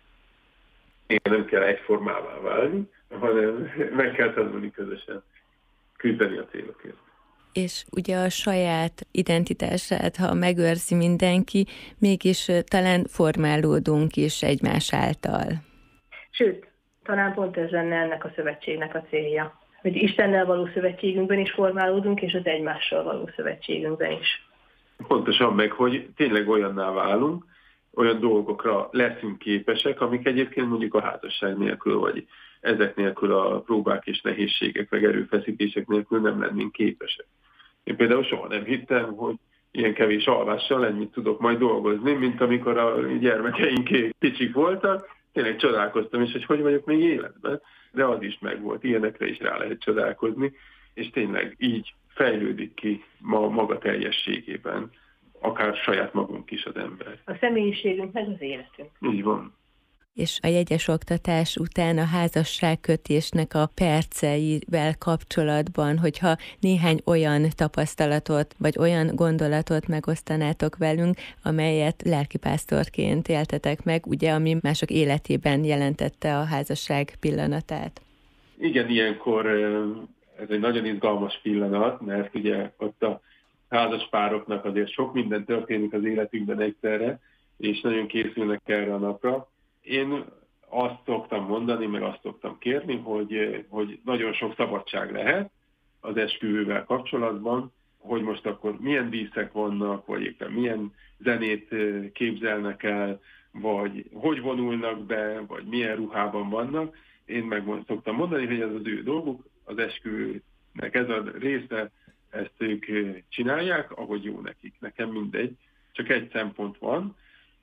Én nem kell egyformává válni, hanem meg kell tanulni közösen küzdeni a célokért. És ugye a saját identitását, ha megőrzi mindenki, mégis talán formálódunk is egymás által. Sőt, talán pont ez lenne ennek a szövetségnek a célja. Hogy Istennel való szövetségünkben is formálódunk, és az egymással való szövetségünkben is. Pontosan meg, hogy tényleg olyanná válunk, olyan dolgokra leszünk képesek, amik egyébként mondjuk a házasság nélkül, vagy ezek nélkül a próbák és nehézségek, meg erőfeszítések nélkül nem lennénk képesek. Én például soha nem hittem, hogy ilyen kevés alvással ennyit tudok majd dolgozni, mint amikor a gyermekeink kicsik voltak. Tényleg csodálkoztam is, hogy hogy vagyok még életben, de az is megvolt, ilyenekre is rá lehet csodálkozni, és tényleg így fejlődik ki ma maga teljességében, akár saját magunk is az ember. A személyiségünk meg az életünk. Így van. És a jegyes oktatás után a házasságkötésnek a perceivel kapcsolatban, hogyha néhány olyan tapasztalatot, vagy olyan gondolatot megosztanátok velünk, amelyet lelkipásztorként éltetek meg, ugye, ami mások életében jelentette a házasság pillanatát. Igen, ilyenkor ez egy nagyon izgalmas pillanat, mert ugye ott a házaspároknak azért sok minden történik az életükben egyszerre, és nagyon készülnek erre a napra. Én azt szoktam mondani, meg azt szoktam kérni, hogy, hogy nagyon sok szabadság lehet az esküvővel kapcsolatban, hogy most akkor milyen díszek vannak, vagy éppen milyen zenét képzelnek el, vagy hogy vonulnak be, vagy milyen ruhában vannak. Én meg szoktam mondani, hogy ez az ő dolguk, az esküvőnek ez a része, ezt ők csinálják, ahogy jó nekik. Nekem mindegy. Csak egy szempont van.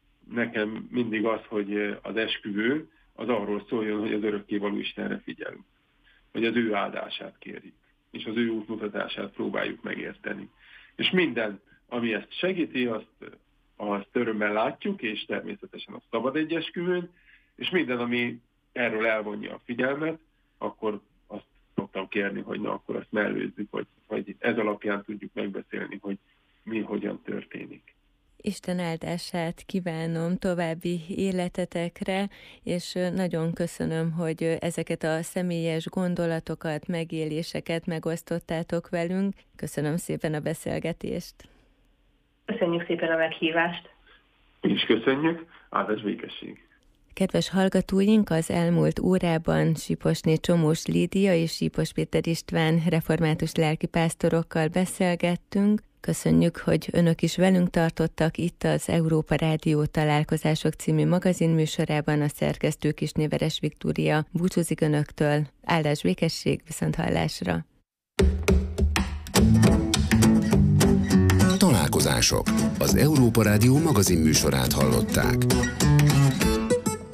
Nekem mindig az, hogy az esküvő az arról szóljon, hogy az örökkévaló Istenre figyelünk. Hogy az ő áldását kérjük. És az ő útmutatását próbáljuk megérteni. És minden, ami ezt segíti, azt, azt örömmel látjuk, és természetesen az szabad egy esküvőn. És minden, ami erről elvonja a figyelmet, akkor azt szoktam kérni, hogy na, akkor azt mellőzzük, hogy, hogy ez alapján tudjuk megbeszélni, hogy mi hogyan történik. Isten áldását kívánom további életetekre, és nagyon köszönöm, hogy ezeket a személyes gondolatokat, megéléseket megosztottátok velünk. Köszönöm szépen a beszélgetést. Köszönjük szépen a meghívást. Mi is köszönjük, áldás békesség. Kedves hallgatóink, az elmúlt órában Siposné Csomós Lídia és Sipos Péter István református lelkipásztorokkal beszélgettünk. Köszönjük, hogy önök is velünk tartottak itt az Európa Rádió Találkozások című magazinműsorában. A szerkesztő Kisné Veres Viktória búcsúzik önöktől. Áldás békesség, viszonthallásra! Találkozások. Az Európa Rádió magazinműsorát hallották.